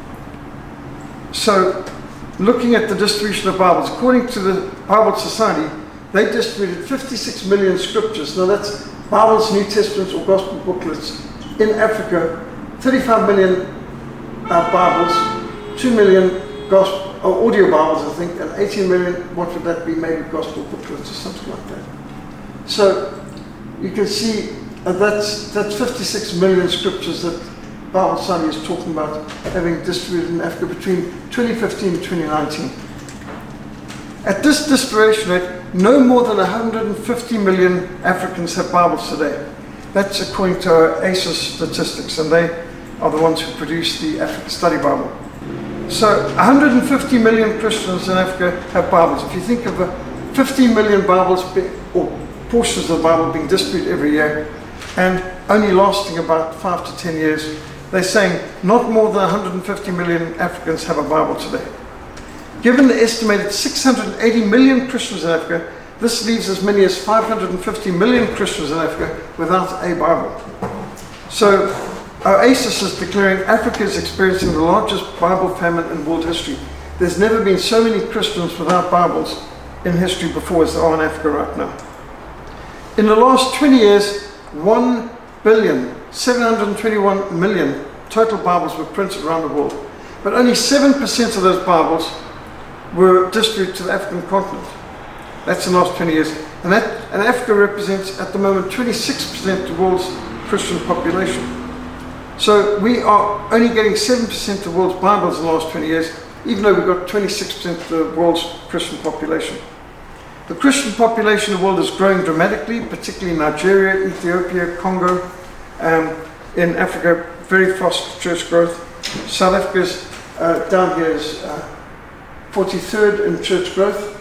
So looking at the distribution of Bibles, according to the Bible Society, they distributed fifty-six million scriptures. Now that's Bibles, New Testaments, or Gospel booklets in Africa. thirty-five million uh, Bibles, two million Gospel or audio Bibles, I think, and eighteen million, what would that be, maybe Gospel booklets or something like that. So you can see uh, that's, that's fifty-six million scriptures that Bible Society is talking about having distributed in Africa between twenty fifteen and twenty nineteen. At this distribution rate, no more than one hundred fifty million Africans have Bibles today. That's according to our A S I S statistics, and they are the ones who produce the African Study Bible. So one hundred fifty million Christians in Africa have Bibles. If you think of the fifteen million Bibles, be, or portions of the Bible being distributed every year, and only lasting about five to ten years, they're saying not more than one hundred fifty million Africans have a Bible today. Given the estimated six hundred eighty million Christians in Africa, this leaves as many as five hundred fifty million Christians in Africa without a Bible. So our A S I S is declaring Africa is experiencing the largest Bible famine in world history. There's never been so many Christians without Bibles in history before as there are in Africa right now. In the last twenty years, one billion seven hundred twenty-one million total Bibles were printed around the world. But only seven percent of those Bibles were distributed to the African continent. That's in the last twenty years. And, that, and Africa represents at the moment twenty-six percent of the world's Christian population. So we are only getting seven percent of the world's Bibles in the last twenty years, even though we've got twenty-six percent of the world's Christian population. The Christian population of the world is growing dramatically, particularly in Nigeria, Ethiopia, Congo, um, in Africa, very fast church growth. South Africa's uh, down here is uh, forty-third in church growth.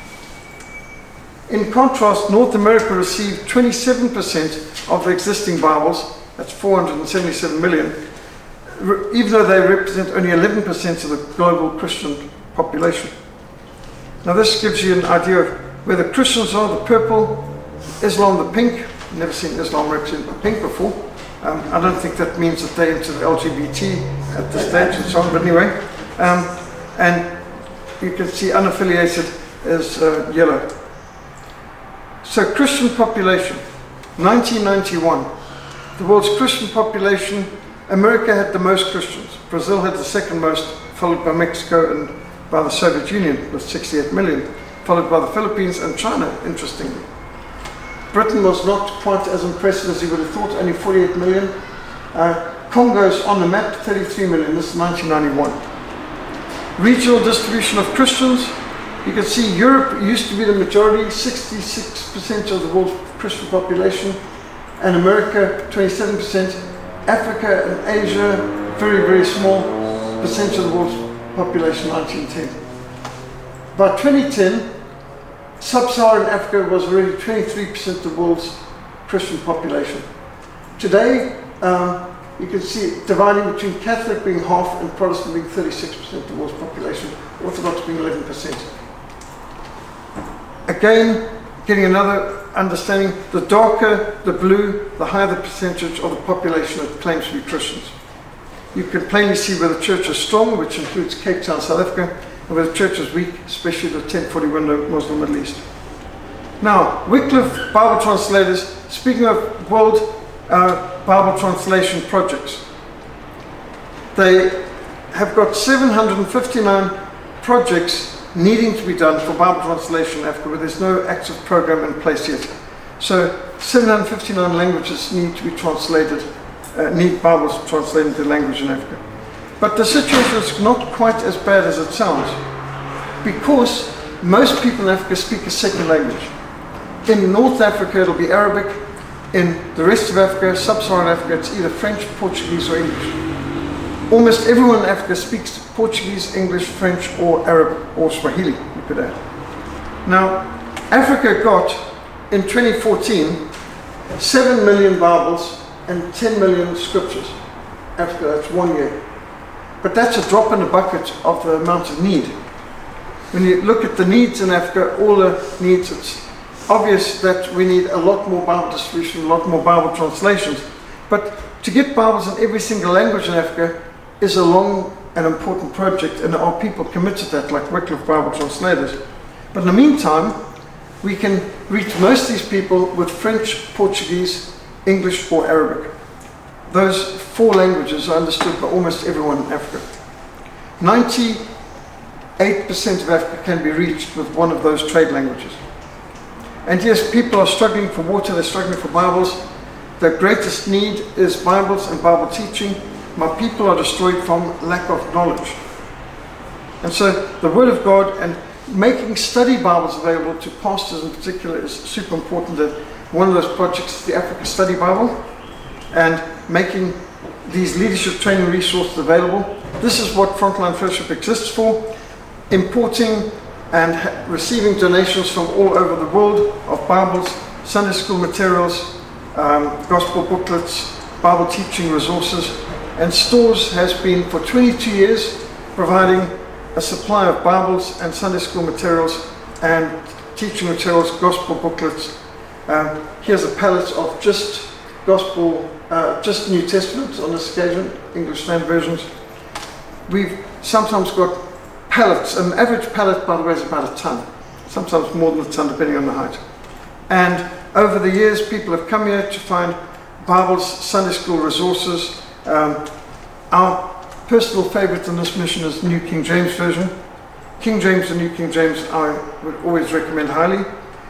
In contrast, North America received twenty-seven percent of the existing Bibles. That's four hundred seventy-seven million, even though they represent only eleven percent of the global Christian population. Now this gives you an idea of where the Christians are, the purple, Islam the pink. I've never seen Islam represent the pink before. Um, I don't think that means that they're into the L G B T at this stage and so on, but anyway. Um, and you can see unaffiliated is uh, yellow. So Christian population, nineteen ninety-one. The world's Christian population, America had the most Christians. Brazil had the second most, followed by Mexico and by the Soviet Union with sixty-eight million, followed by the Philippines and China, interestingly. Britain was not quite as impressive as you would have thought, only forty-eight million. Uh, Congo's on the map, thirty-three million, this is nineteen ninety-one. Regional distribution of Christians, you can see Europe used to be the majority, sixty-six percent of the world's Christian population, and America, twenty-seven percent. Africa and Asia, very, very small percentage of the world's population, nineteen ten. By twenty ten, Sub-Saharan Africa was already twenty-three percent of the world's Christian population. Today, um, you can see it dividing between Catholic being half and Protestant being thirty-six percent of the world's population, Orthodox being eleven percent. Again, getting another understanding, the darker the blue, the higher the percentage of the population that claims to be Christians. You can plainly see where the church is strong, which includes Cape Town, South Africa, and where the church is weak, especially the ten forty window Muslim Middle East. Now, Wycliffe Bible translators, speaking of world uh, Bible translation projects, they have got seven hundred fifty-nine projects needing to be done for Bible translation in Africa, but there's no active program in place yet. So seven hundred fifty-nine languages need to be translated uh, need Bibles translated into language in Africa. But the situation is not quite as bad as it sounds, because most people in Africa speak a second language. In North Africa, it'll be Arabic. In the rest of Africa, sub-Saharan Africa, it's either French, Portuguese, or English. Almost everyone in Africa speaks Portuguese, English, French, or Arab, or Swahili, you could add. Now, Africa got, in twenty fourteen, seven million Bibles and ten million scriptures. Africa, that's one year. But that's a drop in the bucket of the amount of need. When you look at the needs in Africa, all the needs, it's obvious that we need a lot more Bible distribution, a lot more Bible translations. But to get Bibles in every single language in Africa is a long and important project, and there are people committed to that, like Wycliffe Bible translators. But in the meantime, we can reach most of these people with French, Portuguese, English, or Arabic. Those four languages are understood by almost everyone in Africa. ninety-eight percent of Africa can be reached with one of those trade languages. And yes, people are struggling for water, they're struggling for Bibles. The greatest need is Bibles and Bible teaching. My people are destroyed from lack of knowledge. And so the Word of God and making study Bibles available to pastors in particular is super important. That one of those projects is the Africa Study Bible, and making these leadership training resources available. This is what Frontline Fellowship exists for, importing and ha- receiving donations from all over the world of Bibles, Sunday school materials, um, gospel booklets, Bible teaching resources. And Stores has been for twenty-two years providing a supply of Bibles and Sunday school materials and teaching materials, gospel booklets. Um, here's a pallet of just gospel, uh, just New Testament on this occasion, English Standard Versions. We've sometimes got pallets. An average pallet, by the way, is about a ton, sometimes more than a ton depending on the height. And over the years, people have come here to find Bibles, Sunday school resources. Um, our personal favorite in this mission is New King James Version. King James and New King James I would always recommend highly.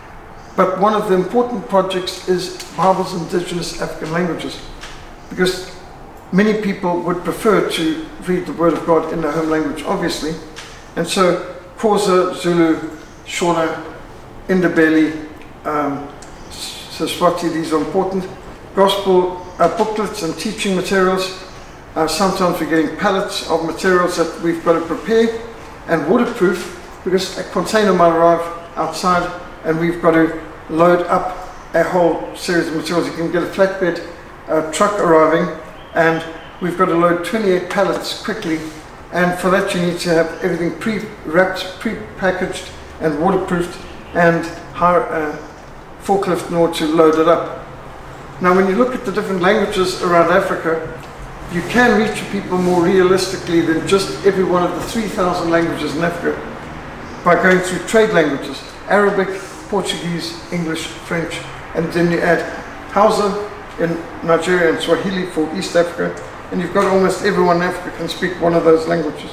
But one of the important projects is Bibles in indigenous African languages, because many people would prefer to read the Word of God in their home language, obviously. And so Xhosa, Zulu, Shona, Ndebele, um, Siswati, these are important. Gospel uh, booklets and teaching materials. Uh, sometimes we're getting pallets of materials that we've got to prepare and waterproof, because a container might arrive outside and we've got to load up a whole series of materials. You can get a flatbed uh, truck arriving and we've got to load twenty-eight pallets quickly, and for that you need to have everything pre-wrapped, pre-packaged and waterproofed, and hire a forklift in order to load it up. Now when you look at the different languages around Africa, you can reach people more realistically than just every one of the three thousand languages in Africa by going through trade languages: Arabic, Portuguese, English, French, and then you add Hausa in Nigeria and Swahili for East Africa, and you've got almost everyone in Africa can speak one of those languages.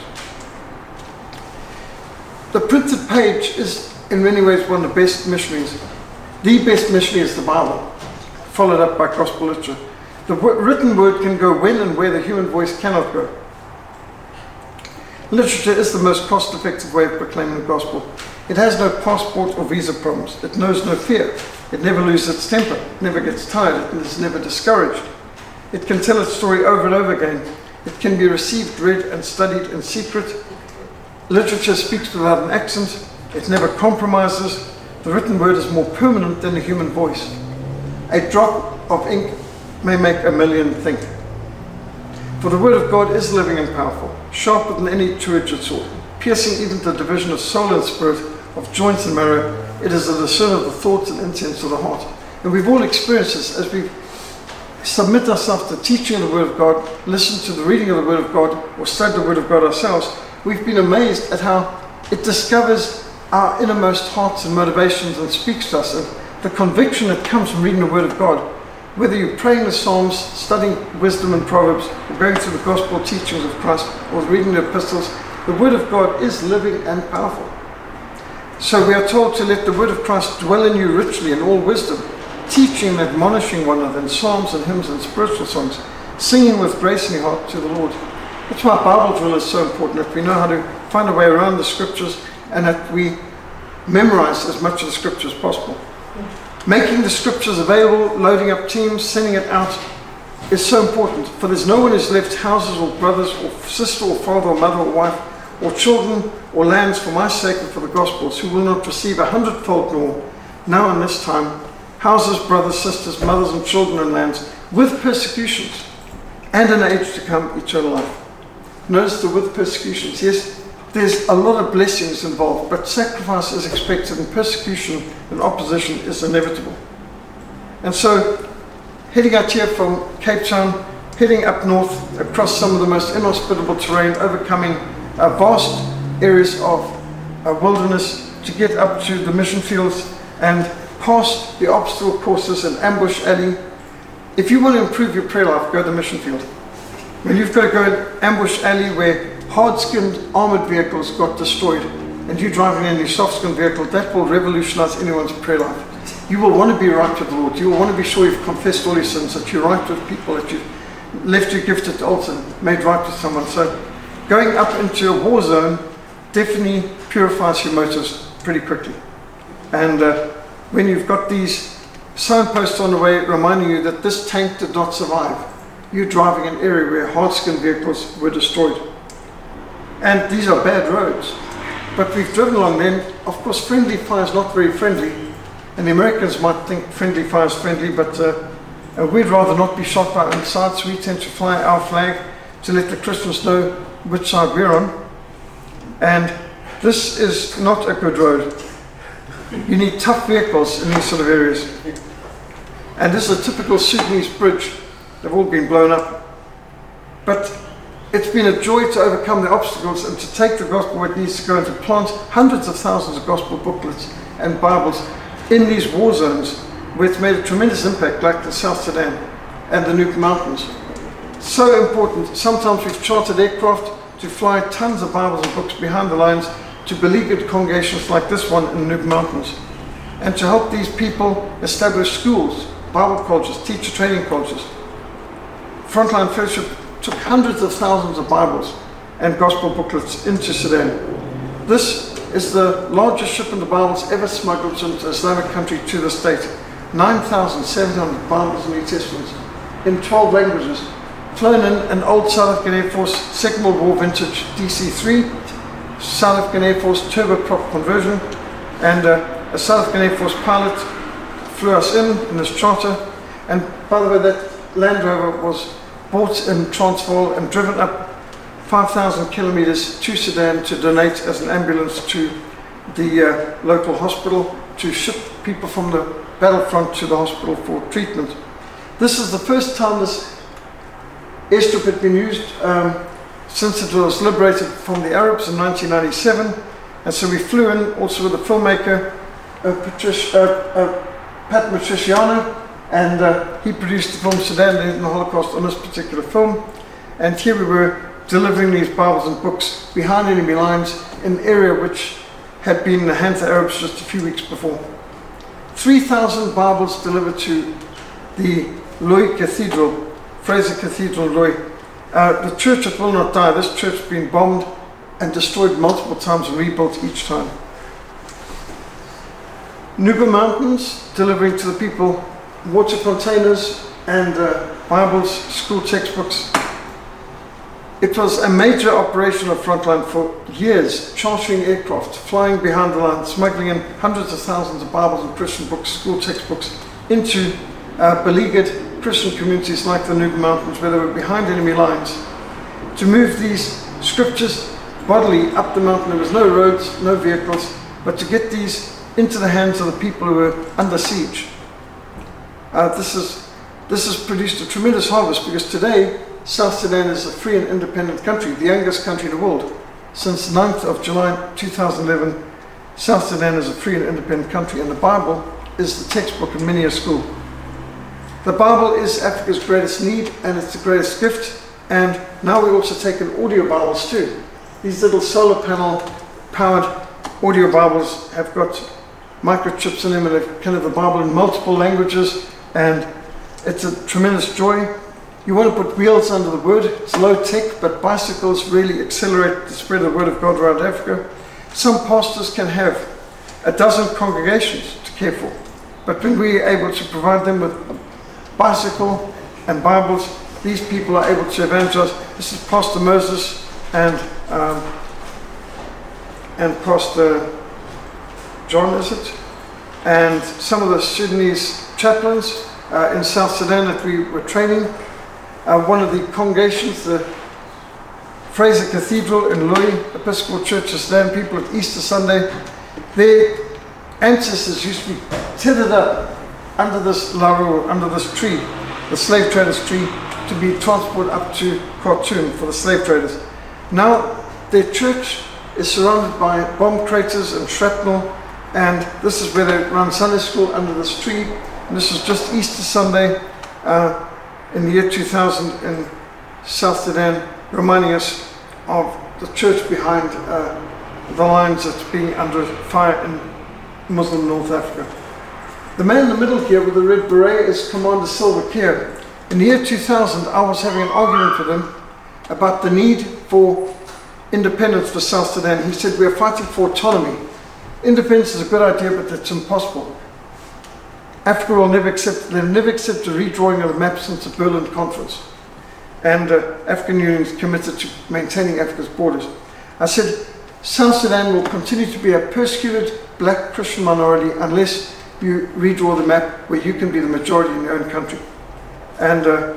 The printed page is in many ways one of the best missionaries. The best missionary is the Bible, followed up by gospel literature. The w- written word can go when and where the human voice cannot go. Literature is the most cost-effective way of proclaiming the gospel. It has no passport or visa problems. It knows no fear. It never loses its temper. It never gets tired. It is never discouraged. It can tell its story over and over again. It can be received, read, and studied in secret. Literature speaks without an accent. It never compromises. The written word is more permanent than the human voice. A drop of ink may make a million think. For the word of God is living and powerful, sharper than any two-edged sword, piercing even the division of soul and spirit, of joints and marrow. It is a discerner of the thoughts and intents of the heart. And we've all experienced this as we submit ourselves to teaching of the word of God, listen to the reading of the word of God, or study the word of God ourselves. We've been amazed at how it discovers our innermost hearts and motivations and speaks to us. And the conviction that comes from reading the word of God, whether you're praying the Psalms, studying wisdom and Proverbs, or going through the gospel teachings of Christ, or reading the epistles, the word of God is living and powerful. So we are told to let the word of Christ dwell in you richly in all wisdom, teaching and admonishing one another in psalms and hymns and spiritual songs, singing with grace in your heart to the Lord. That's why Bible drill is so important, that we know how to find a way around the scriptures and that we memorize as much of the scripture as possible. Making the scriptures available, loading up teams, sending it out is so important, for there's no one who's left houses or brothers or sister or father or mother or wife or children or lands for my sake and for the gospel's, who will not receive a hundredfold more now in this time, houses, brothers, sisters, mothers and children and lands, with persecutions, and in age to come eternal life. Notice the with persecutions. Yes, there's a lot of blessings involved, but sacrifice is expected and persecution and opposition is inevitable. And so, heading out here from Cape Town, heading up north across some of the most inhospitable terrain, overcoming uh, vast areas of uh, wilderness to get up to the mission fields and past the obstacle courses and ambush alley. If you want to improve your prayer life, go to the mission field. When you've got to go in ambush alley where hard-skinned armored vehicles got destroyed and you're driving in your soft-skinned vehicle, that will revolutionize anyone's prayer life. You will want to be right with the Lord. You will want to be sure you've confessed all your sins, that you're right with people, that you've left your gift at the altar and made right with someone. So going up into a war zone definitely purifies your motives pretty quickly. And uh, when you've got these signposts on the way reminding you that this tank did not survive, you're driving an area where hard-skinned vehicles were destroyed. And these are bad roads. But we've driven along them. Of course, friendly fire is not very friendly. And the Americans might think friendly fire is friendly, but uh, uh, we'd rather not be shot by inside, so we tend to fly our flag to let the Christians know which side we're on. And this is not a good road. You need tough vehicles in these sort of areas. And this is a typical Sudanese bridge. They've all been blown up. But it's been a joy to overcome the obstacles and to take the gospel where it needs to go and to plant hundreds of thousands of gospel booklets and Bibles in these war zones where it's made a tremendous impact, like the South Sudan and the Nupe Mountains. So important. Sometimes we've chartered aircraft to fly tons of Bibles and books behind the lines to beleaguered congregations like this one in the Nupe Mountains, and to help these people establish schools, Bible colleges, teacher training colleges. Frontline Fellowship took hundreds of thousands of Bibles and gospel booklets into Sudan. This is the largest shipment of Bibles ever smuggled into Islamic country to this date. nine thousand seven hundred Bibles and New Testaments in twelve languages, flown in an old South African Air Force Second World War vintage D C three, South African Air Force turboprop conversion, and uh, a South African Air Force pilot flew us in in this charter. And by the way, that Land Rover was bought in Transvaal and driven up five thousand kilometers to Sudan to donate as an ambulance to the uh, local hospital, to ship people from the battlefront to the hospital for treatment. This is the first time this airstrip had been used um, since it was liberated from the Arabs in nineteen ninety-seven. And so we flew in also with the filmmaker uh, Patricia, uh, uh, Pat Matriciano, and uh, he produced the film Sudan and the Holocaust on this particular film. And here we were delivering these Bibles and books behind enemy lines in an area which had been in the hands of the Arabs just a few weeks before. three thousand Bibles delivered to the Loy Cathedral, Fraser Cathedral, Loy. Uh, the church that will not die. This church has been bombed and destroyed multiple times and rebuilt each time. Nuba Mountains, delivering to the people water containers and uh, Bibles, school textbooks. It was a major operation of Frontline for years, chartering aircraft, flying behind the line, smuggling in hundreds of thousands of Bibles and Christian books, school textbooks, into uh, beleaguered Christian communities like the Nuba Mountains, where they were behind enemy lines, to move these scriptures bodily up the mountain. There was no roads, no vehicles, but to get these into the hands of the people who were under siege. Uh, this is this has produced a tremendous harvest, because today South Sudan is a free and independent country, the youngest country in the world. Since ninth of July two thousand eleven, South Sudan is a free and independent country, and the Bible is the textbook in many a school. The Bible is Africa's greatest need, and it's the greatest gift. And now we also take in audio Bibles too. These little solar panel powered audio Bibles have got microchips in them, and they've kind of the Bible in multiple languages, and it's a tremendous joy. You want to put wheels under the word. It's low tech, but bicycles really accelerate the spread of the word of God around Africa. Some pastors can have a dozen congregations to care for, but when we are able to provide them with a bicycle and Bibles, these people are able to evangelize. This is Pastor Moses and um, and Pastor John, is it? And some of the Sudanese chaplains uh, in South Sudan that we were training. Uh, one of the congregations, the Fraser Cathedral in Lui, Episcopal Church of Sudan, people at Easter Sunday, their ancestors used to be tethered up under this laru, under this tree, the slave traders' tree, to be transported up to Khartoum for the slave traders. Now their church is surrounded by bomb craters and shrapnel, and this is where they run Sunday school under this tree. And this was just Easter Sunday uh, in the year two thousand in South Sudan, reminding us of the church behind uh, the lines that's being under fire in Muslim North Africa. The man in the middle here with the red beret is Commander Silver Keir. In the year two thousand, I was having an argument with him about the need for independence for South Sudan. He said, we are fighting for autonomy. Independence is a good idea, but it's impossible. Africa will never accept, they'll never accept a redrawing of the map since the Berlin Conference. And uh, African Union is committed to maintaining Africa's borders. I said, South Sudan will continue to be a persecuted black Christian minority unless you redraw the map where you can be the majority in your own country. And uh,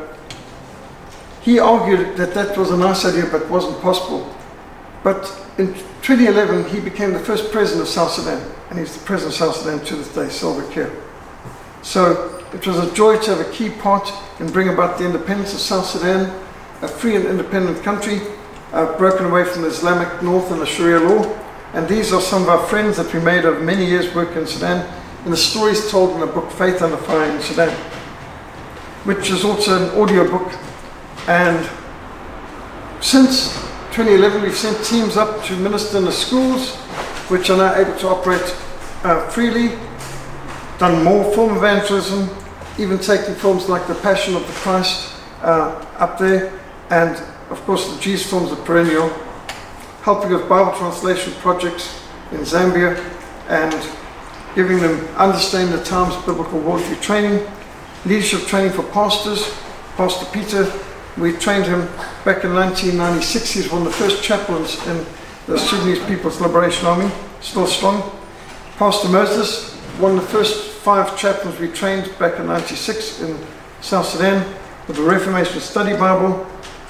he argued that that was a nice idea but wasn't possible. But in twenty eleven, he became the first president of South Sudan, and he's the president of South Sudan to this day, Salva Kiir. So it was a joy to have a key part in bringing about the independence of South Sudan, a free and independent country, uh, broken away from the Islamic North and the Sharia law. And these are some of our friends that we made over many years working in Sudan, and the stories told in the book Faith Under Fire in Sudan, which is also an audio book. And since twenty eleven, we've sent teams up to minister in the schools, which are now able to operate uh, freely, done more film evangelism, even taking films like The Passion of the Christ uh, up there, and of course the Jesus films are perennial, helping with Bible translation projects in Zambia, and giving them understanding the times, biblical worldview training, leadership training for pastors. Pastor Peter, we trained him back in nineteen ninety-six. He's one of the first chaplains in the Sudanese People's Liberation Army, still strong. Pastor Moses, one of the first five chaplains we trained back in ninety-six in South Sudan with the Reformation Study Bible.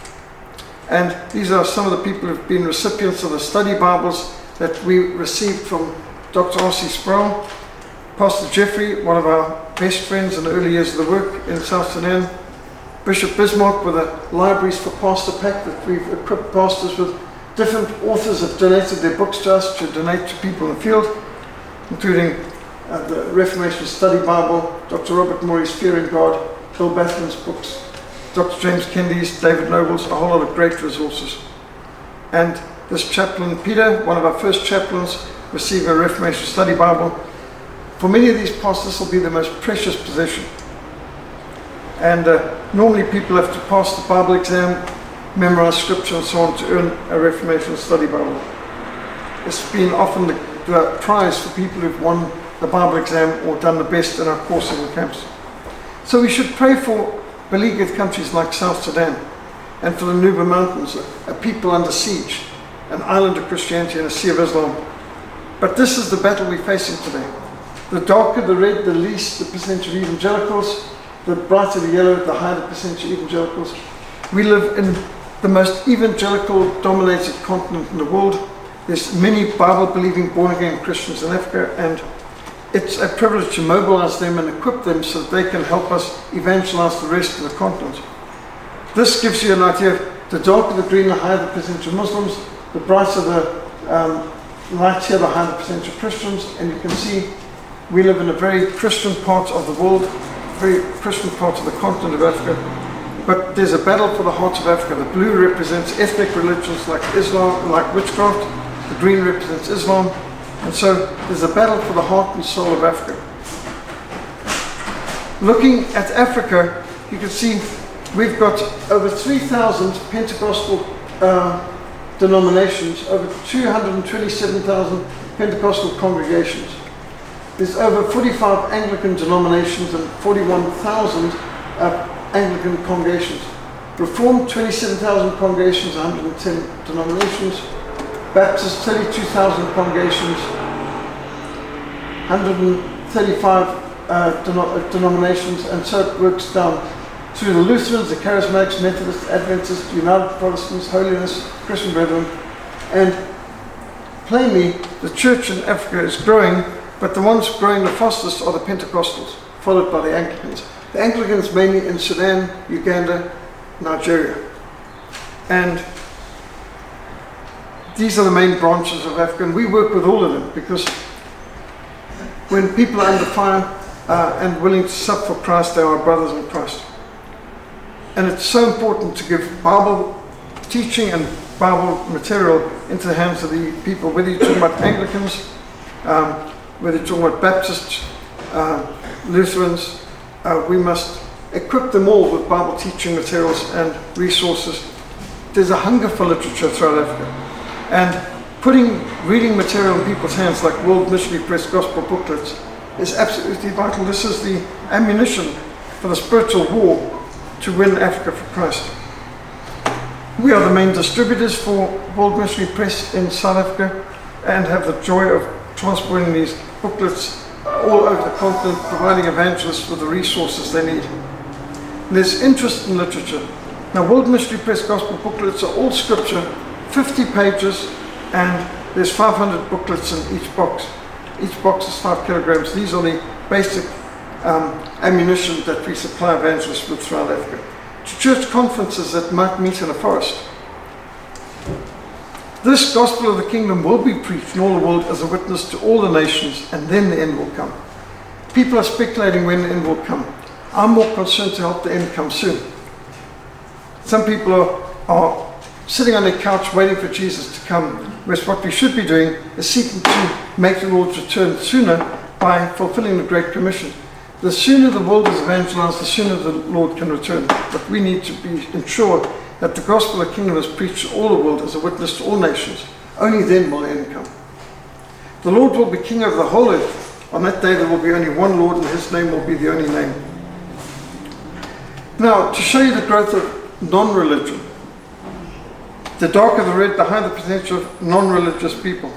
And these are some of the people who have been recipients of the study Bibles that we received from Doctor R C Sproul. Pastor Jeffrey, one of our best friends in the early years of the work in South Sudan. Bishop Bismarck with the Libraries for Pastor Pack that we've equipped pastors with. Different authors have donated their books to us to donate to people in the field, including uh, the Reformation Study Bible, Doctor Robert Morey's Fearing God, Bill Bathman's books, Doctor James Kendi's, David Noble's, a whole lot of great resources. And this chaplain, Peter, one of our first chaplains, received a Reformation Study Bible. For many of these pastors, this will be the most precious possession. And uh, normally people have to pass the Bible exam, memorize scripture and so on to earn a Reformation Study Bible. It's been often the, the prize for people who've won the Bible exam or done the best in our courses and camps. So we should pray for beleaguered countries like South Sudan and for the Nuba Mountains, a, a people under siege, an island of Christianity and a sea of Islam. But this is the battle we're facing today. The darker the red, the least the percentage of evangelicals. The brighter the yellow, the higher the percentage of evangelicals. We live in the most evangelical-dominated continent in the world. There's many Bible-believing, born-again Christians in Africa, and it's a privilege to mobilize them and equip them so that they can help us evangelize the rest of the continent. This gives you an idea of the darker the green, the higher the percentage of Muslims, the brighter the um, light here, the higher the percentage of Christians, and you can see we live in a very Christian part of the world, very Christian part of the continent of Africa, but there's a battle for the heart of Africa. The blue represents ethnic religions like Islam, like witchcraft. The green represents Islam, and so there's a battle for the heart and soul of Africa. Looking at Africa, you can see we've got over three thousand Pentecostal uh, denominations, over two hundred twenty-seven thousand Pentecostal congregations. There's over forty-five Anglican denominations and forty-one thousand uh, Anglican congregations. Reformed, twenty-seven thousand congregations, one hundred ten denominations. Baptist, thirty-two thousand congregations, one hundred thirty-five uh, denom- denominations, and so it works down through the Lutherans, the Charismatics, Methodists, Adventists, United Protestants, Holiness, Christian Brethren. And plainly, the church in Africa is growing, but the ones growing the fastest are the Pentecostals, followed by the Anglicans. The Anglicans mainly in Sudan, Uganda, Nigeria. And these are the main branches of Africa, and we work with all of them, because when people are under fire uh, and willing to suffer for Christ, they are our brothers in Christ. And it's so important to give Bible teaching and Bible material into the hands of the people, whether you're talking about Anglicans, um, whether you're talking about Baptists, uh, Lutherans. Uh, we must equip them all with Bible teaching materials and resources. There's a hunger for literature throughout Africa. And putting reading material in people's hands, like World Missionary Press gospel booklets, is absolutely vital. This is the ammunition for the spiritual war to win Africa for Christ. We are the main distributors for World Missionary Press in South Africa, and have the joy of transporting these booklets all over the continent, providing evangelists with the resources they need. And there's interest in literature. Now, World Missionary Press gospel booklets are all scripture, fifty pages, and there's five hundred booklets in each box. Each box is five kilograms. These are the basic um, ammunition that we supply evangelists with throughout Africa. To church conferences that might meet in a forest. This gospel of the kingdom will be preached in all the world as a witness to all the nations, and then the end will come. People are speculating when the end will come. I'm more concerned to help the end come soon. Some people are, are sitting on their couch waiting for Jesus to come, whereas what we should be doing is seeking to make the Lord's return sooner by fulfilling the Great Commission. The sooner the world is evangelized, the sooner the Lord can return. But we need to be ensured that the gospel of the kingdom is preached to all the world as a witness to all nations. Only then will the end come. The Lord will be king over the whole earth. On that day there will be only one Lord, and his name will be the only name. Now, to show you the growth of non-religion, the darker the red, the higher the potential of non-religious people.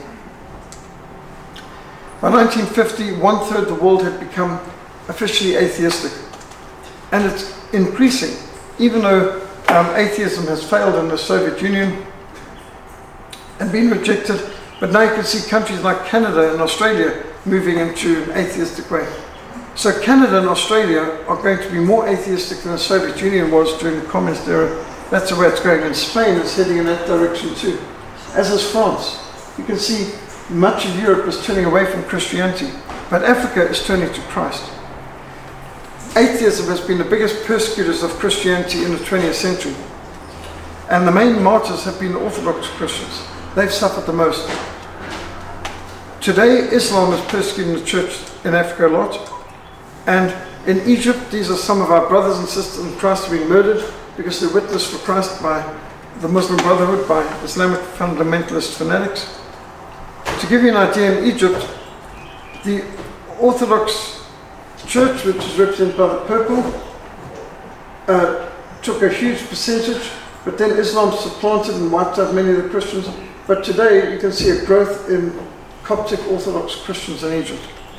By nineteen fifty, one-third of the world had become officially atheistic. And it's increasing, even though um, atheism has failed in the Soviet Union and been rejected. But now you can see countries like Canada and Australia moving into an atheistic way. So Canada and Australia are going to be more atheistic than the Soviet Union was during the communist era. That's the way it's going. And Spain is heading in that direction too, as is France. You can see much of Europe is turning away from Christianity, but Africa is turning to Christ. Atheism has been the biggest persecutors of Christianity in the twentieth century. And the main martyrs have been Orthodox Christians. They've suffered the most. Today, Islam is persecuting the church in Africa a lot. And in Egypt, these are some of our brothers and sisters in Christ being murdered because they witnessed for Christ by the Muslim Brotherhood, by Islamic fundamentalist fanatics. To give you an idea, in Egypt, the Orthodox Church, which is represented by the purple, uh, took a huge percentage, but then Islam supplanted and wiped out many of the Christians. But today you can see a growth in Coptic Orthodox Christians in Egypt.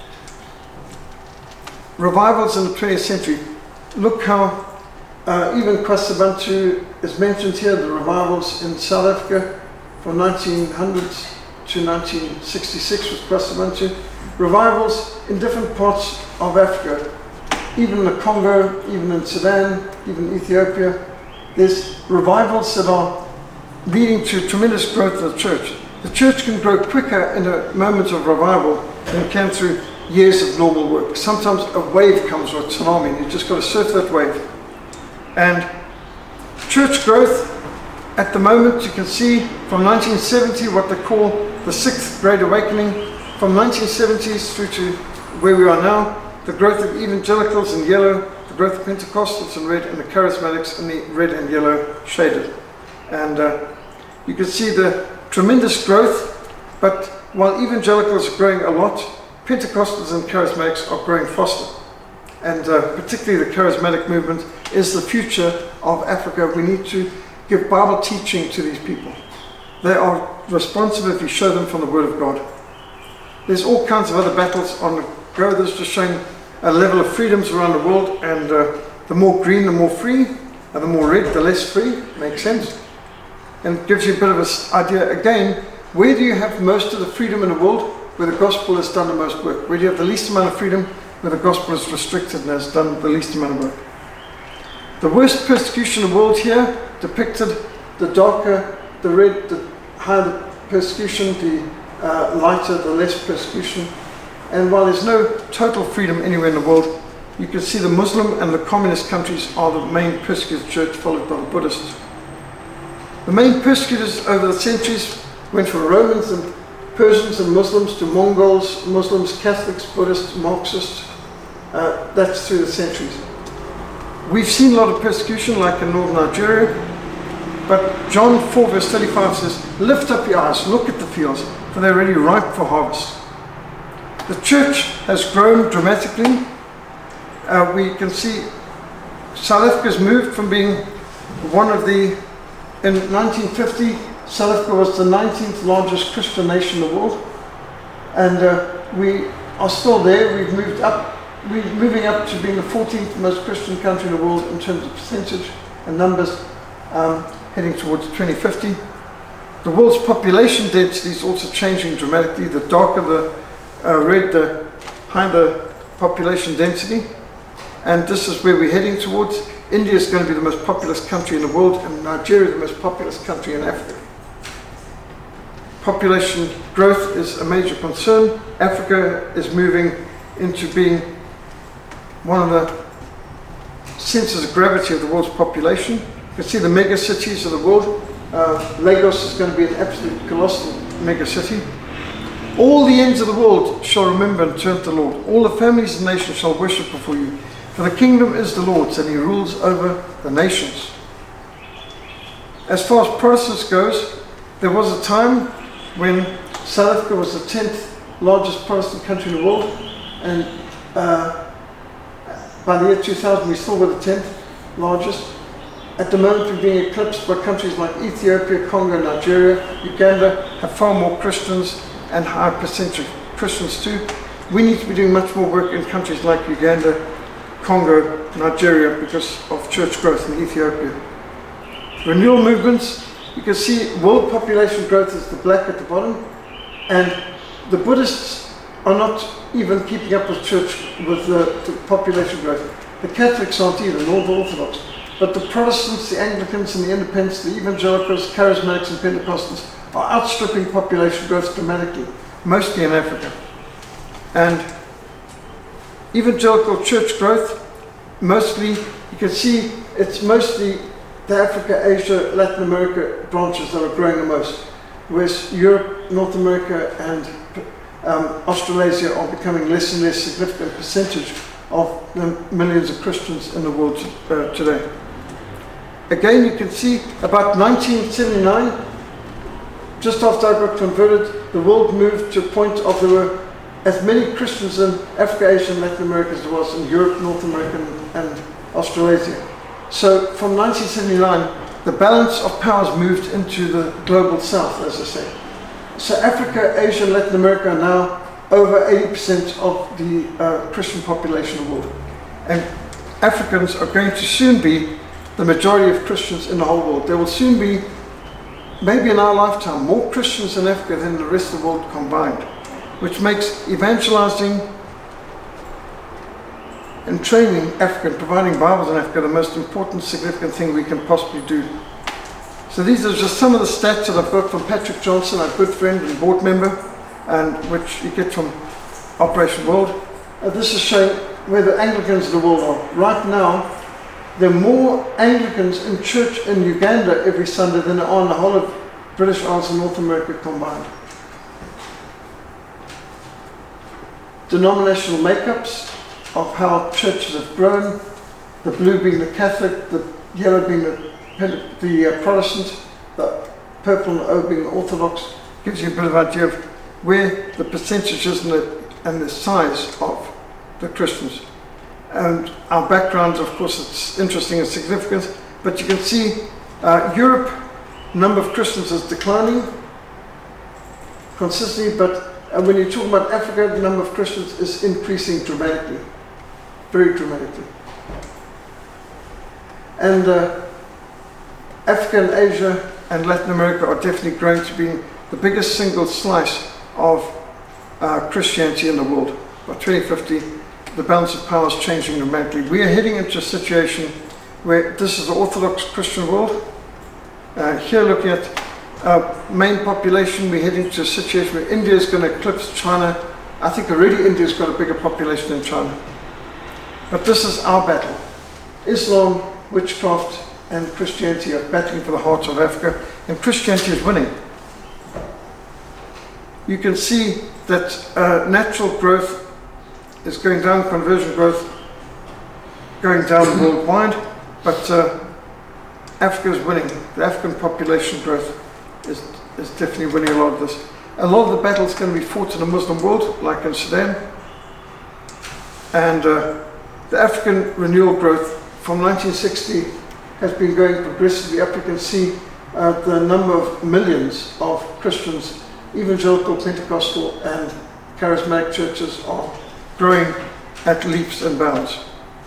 Revivals in the twentieth century. Look how uh, even Kwasibantu is mentioned here, the revivals in South Africa from nineteen hundreds to nineteen sixty-six with Kwasibantu. Revivals in different parts of Africa, even in the Congo, even in Sudan, even in Ethiopia. There's revivals that are leading to tremendous growth of the church. The church can grow quicker in a moment of revival than it can through years of normal work. Sometimes a wave comes or a tsunami, and you've just got to surf that wave. And church growth at the moment, you can see from nineteen seventy, what they call the sixth Great Awakening, from nineteen seventies through to where we are now, the growth of evangelicals in yellow, the growth of Pentecostals in red, and the charismatics in the red and yellow shaded. And uh, you can see the tremendous growth, but while evangelicals are growing a lot, Pentecostals and charismatics are growing faster. And uh, particularly the charismatic movement is the future of Africa. We need to give Bible teaching to these people. They are responsive if you show them from the Word of God. There's all kinds of other battles on the go. This is just showing a level of freedoms around the world, and uh, the more green, the more free, and the more red, the less free. Makes sense. And it gives you a bit of an idea. Again, where do you have most of the freedom in the world? Where the gospel has done the most work. Where do you have the least amount of freedom? Where the gospel is restricted and has done the least amount of work. The worst persecution in the world here depicted, the darker, the red, the higher the persecution, the uh, lighter, the less persecution. And while there's no total freedom anywhere in the world, you can see the Muslim and the communist countries are the main persecuted church, followed by the Buddhists. The main persecutors over the centuries went from Romans and Persians and Muslims to Mongols, Muslims, Catholics, Buddhists, Marxists. Uh, that's through the centuries. We've seen a lot of persecution, like in northern Nigeria, but John four verse thirty-five says, "Lift up your eyes, look at the fields, for they're already ripe for harvest." The church has grown dramatically. Uh, we can see South Africa's moved from being one of the, in nineteen fifty, South Africa was the nineteenth largest Christian nation in the world, and uh, we are still there. We've moved up, we're moving up to being the fourteenth most Christian country in the world in terms of percentage and numbers, um, heading towards twenty fifty. The world's population density is also changing dramatically. The darker the uh, red, the higher the population density, and this is where we're heading towards. India is going to be the most populous country in the world, and Nigeria the most populous country in Africa. Population growth is a major concern. Africa is moving into being one of the centers of gravity of the world's population. You can see the mega cities of the world. Uh, Lagos is going to be an absolute colossal mega city. All the ends of the world shall remember and turn to the Lord. All the families and nations shall worship before you. For the kingdom is the Lord's, and he rules over the nations. As far as Protestants goes, there was a time when South Africa was the tenth largest Protestant country in the world, and uh, by the year two thousand we still were the tenth largest. At the moment we're being eclipsed by countries like Ethiopia, Congo, Nigeria, Uganda have far more Christians and higher percentage of Christians too. We need to be doing much more work in countries like Uganda, Congo, Nigeria, because of church growth in Ethiopia. Renewal movements, you can see world population growth is the black at the bottom, and the Buddhists are not even keeping up with church, with the, the population growth. The Catholics aren't either, nor the Orthodox. But the Protestants, the Anglicans and the Independents, the Evangelicals, Charismatics and Pentecostals are outstripping population growth dramatically, mostly in Africa. And evangelical church growth, mostly, you can see it's mostly the Africa, Asia, Latin America branches that are growing the most, whereas Europe, North America and um, Australasia are becoming less and less significant percentage of the millions of Christians in the world uh, today. Again, you can see about nineteen seventy-nine, just after I got converted, the world moved to a point of there were as many Christians in Africa, Asia and Latin America as there was in Europe, North America and Australasia. So from nineteen seventy-nine, the balance of powers moved into the global south, as I say. So Africa, Asia and Latin America are now over eighty percent of the uh, Christian population of the world. And Africans are going to soon be the majority of Christians in the whole world. There will soon be, maybe in our lifetime, more Christians in Africa than the rest of the world combined, which makes evangelizing and training Africa and providing Bibles in Africa the most important, significant thing we can possibly do. So these are just some of the stats that I've got from Patrick Johnson, our good friend and board member, and which you get from Operation World. Uh, this is showing where the Anglicans of the world are. Right now, there are more Anglicans in church in Uganda every Sunday than there are in the whole of British Isles and North America combined. Denominational makeups. of how churches have grown, the blue being the Catholic, the yellow being the, the uh, Protestant, the purple and O being the Orthodox. Gives you a bit of idea of where the percentages and the, and the size of the Christians. And our backgrounds, of course, it's interesting and significant, but you can see uh, Europe, number of Christians is declining consistently, but uh, when you talk about Africa, the number of Christians is increasing dramatically, very dramatically. And uh, Africa and Asia and Latin America are definitely growing to be the biggest single slice of uh, Christianity in the world. By twenty fifty, the balance of power is changing dramatically. We are heading into a situation where this is the Orthodox Christian world. Uh, here looking at uh, main population, we're heading to a situation where India is going to eclipse China. I think already India's got a bigger population than China. But this is our battle. Islam, witchcraft, and Christianity are battling for the hearts of Africa, and Christianity is winning. You can see that uh, natural growth is going down, conversion growth going down worldwide, but uh, Africa is winning. The African population growth is, is definitely winning a lot of this. A lot of the battles going to be fought in the Muslim world, like in Sudan. And uh, the African renewal growth from nineteen sixty has been going progressively up. You can see uh, the number of millions of Christians, evangelical, Pentecostal, and charismatic churches are growing at leaps and bounds.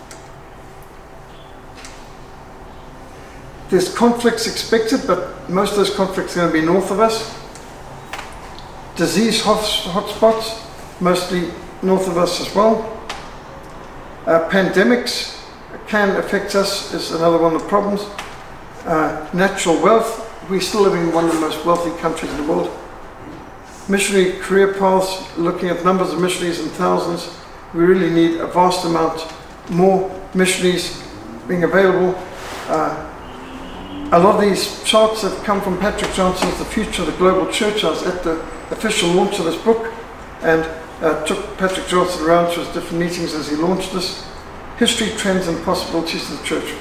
There's conflicts expected, but most of those conflicts are going to be north of us. Disease hotspots, mostly north of us as well. Uh, pandemics can affect us, is another one of the problems. Uh, natural wealth, we're still living in one of the most wealthy countries in the world. Missionary career paths, looking at numbers of missionaries in thousands, we really need a vast amount more missionaries being available. Uh, a lot of these charts have come from Patrick Johnson's The Future of the Global Church. I was at the official launch of this book and uh, took Patrick Johnson around to his different meetings as he launched this. History, Trends and Possibilities of the Church.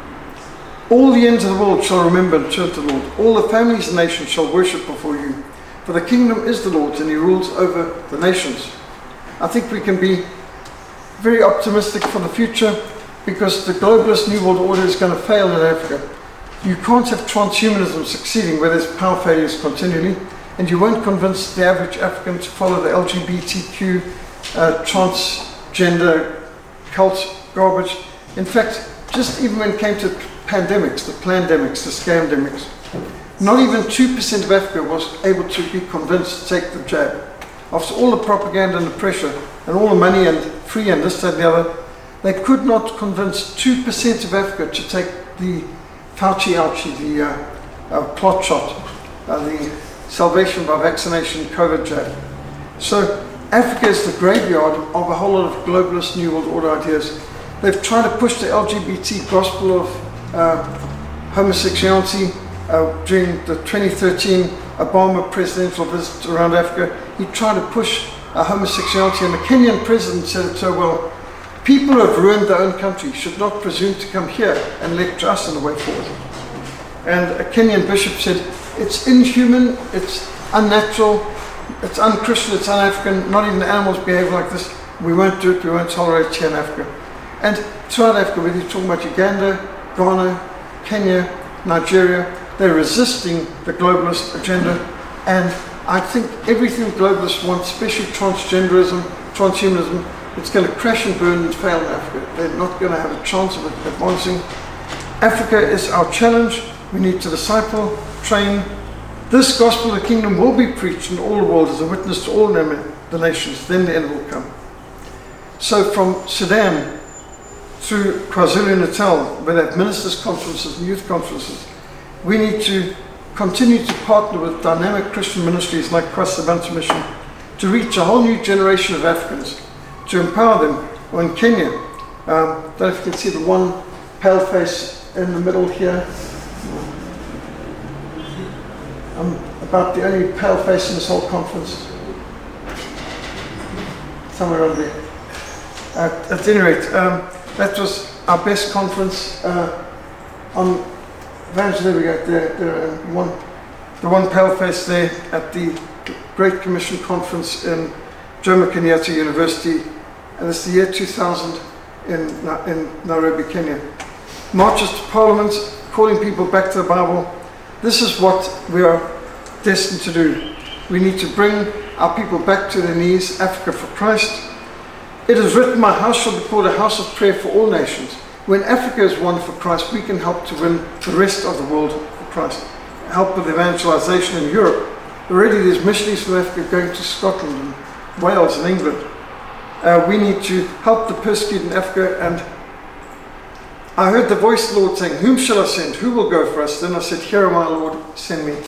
All the ends of the world shall remember and turn to the Lord. All the families and nations shall worship before you. For the kingdom is the Lord's and he rules over the nations. I think we can be very optimistic for the future because the globalist New World Order is going to fail in Africa. You can't have transhumanism succeeding where there's power failures continually, and you won't convince the average African to follow the L G B T Q, uh, transgender, cult garbage. In fact, just even when it came to pandemics, the plandemics, the scamdemics, not even two percent of Africa was able to be convinced to take the jab. After all the propaganda and the pressure and all the money and free and this, that and the other, they could not convince two percent of Africa to take the Fauci ouchie, the uh, uh, clot shot, uh, the salvation by vaccination COVID jab. So Africa is the graveyard of a whole lot of globalist New World Order ideas. They've tried to push the L G B T gospel of uh, homosexuality. Uh, during the twenty thirteen Obama presidential visit around Africa, he tried to push uh, homosexuality, and the Kenyan president said it so well: people who have ruined their own country should not presume to come here and lecture us on the way forward. And a Kenyan bishop said, it's inhuman, it's unnatural, it's un-Christian, it's un-African, not even the animals behave like this. We won't do it, we won't tolerate it here in Africa. And throughout Africa, whether you're talking about Uganda, Ghana, Kenya, Nigeria, they're resisting the globalist agenda, and I think everything globalists want, especially transgenderism, transhumanism, it's going to crash and burn and fail in Africa. They're not going to have a chance of it advancing. Africa is our challenge. We need to disciple, train. This gospel of the kingdom will be preached in all the world as a witness to all the nations. Then the end will come. So from Sudan through KwaZulu-Natal, where they have ministers' conferences and youth conferences, we need to continue to partner with dynamic Christian ministries like Christ the Bantu Mission to reach a whole new generation of Africans, to empower them. Or in Kenya, um, I don't know if you can see the one pale face in the middle here. I'm about the only pale face in this whole conference. Somewhere around there. At, at any rate, um, that was our best conference uh, on evangelism. There we go, the, the, uh, one, the one Paleface there at the Great Commission Conference in Jomo Kenyatta University, and it's the year two thousand in, in Nairobi, Kenya. Marches to Parliament, calling people back to the Bible. This is what we are destined to do. We need to bring our people back to their knees, Africa for Christ. It is written, my house shall be called a house of prayer for all nations. When Africa is won for Christ, we can help to win the rest of the world for Christ. Help with evangelization in Europe. Already there's missionaries from Africa going to Scotland and Wales and England. Uh, we need to help the persecuted in Africa. And I heard the voice of the Lord saying, whom shall I send? Who will go for us? Then I said, here am I, Lord, send me.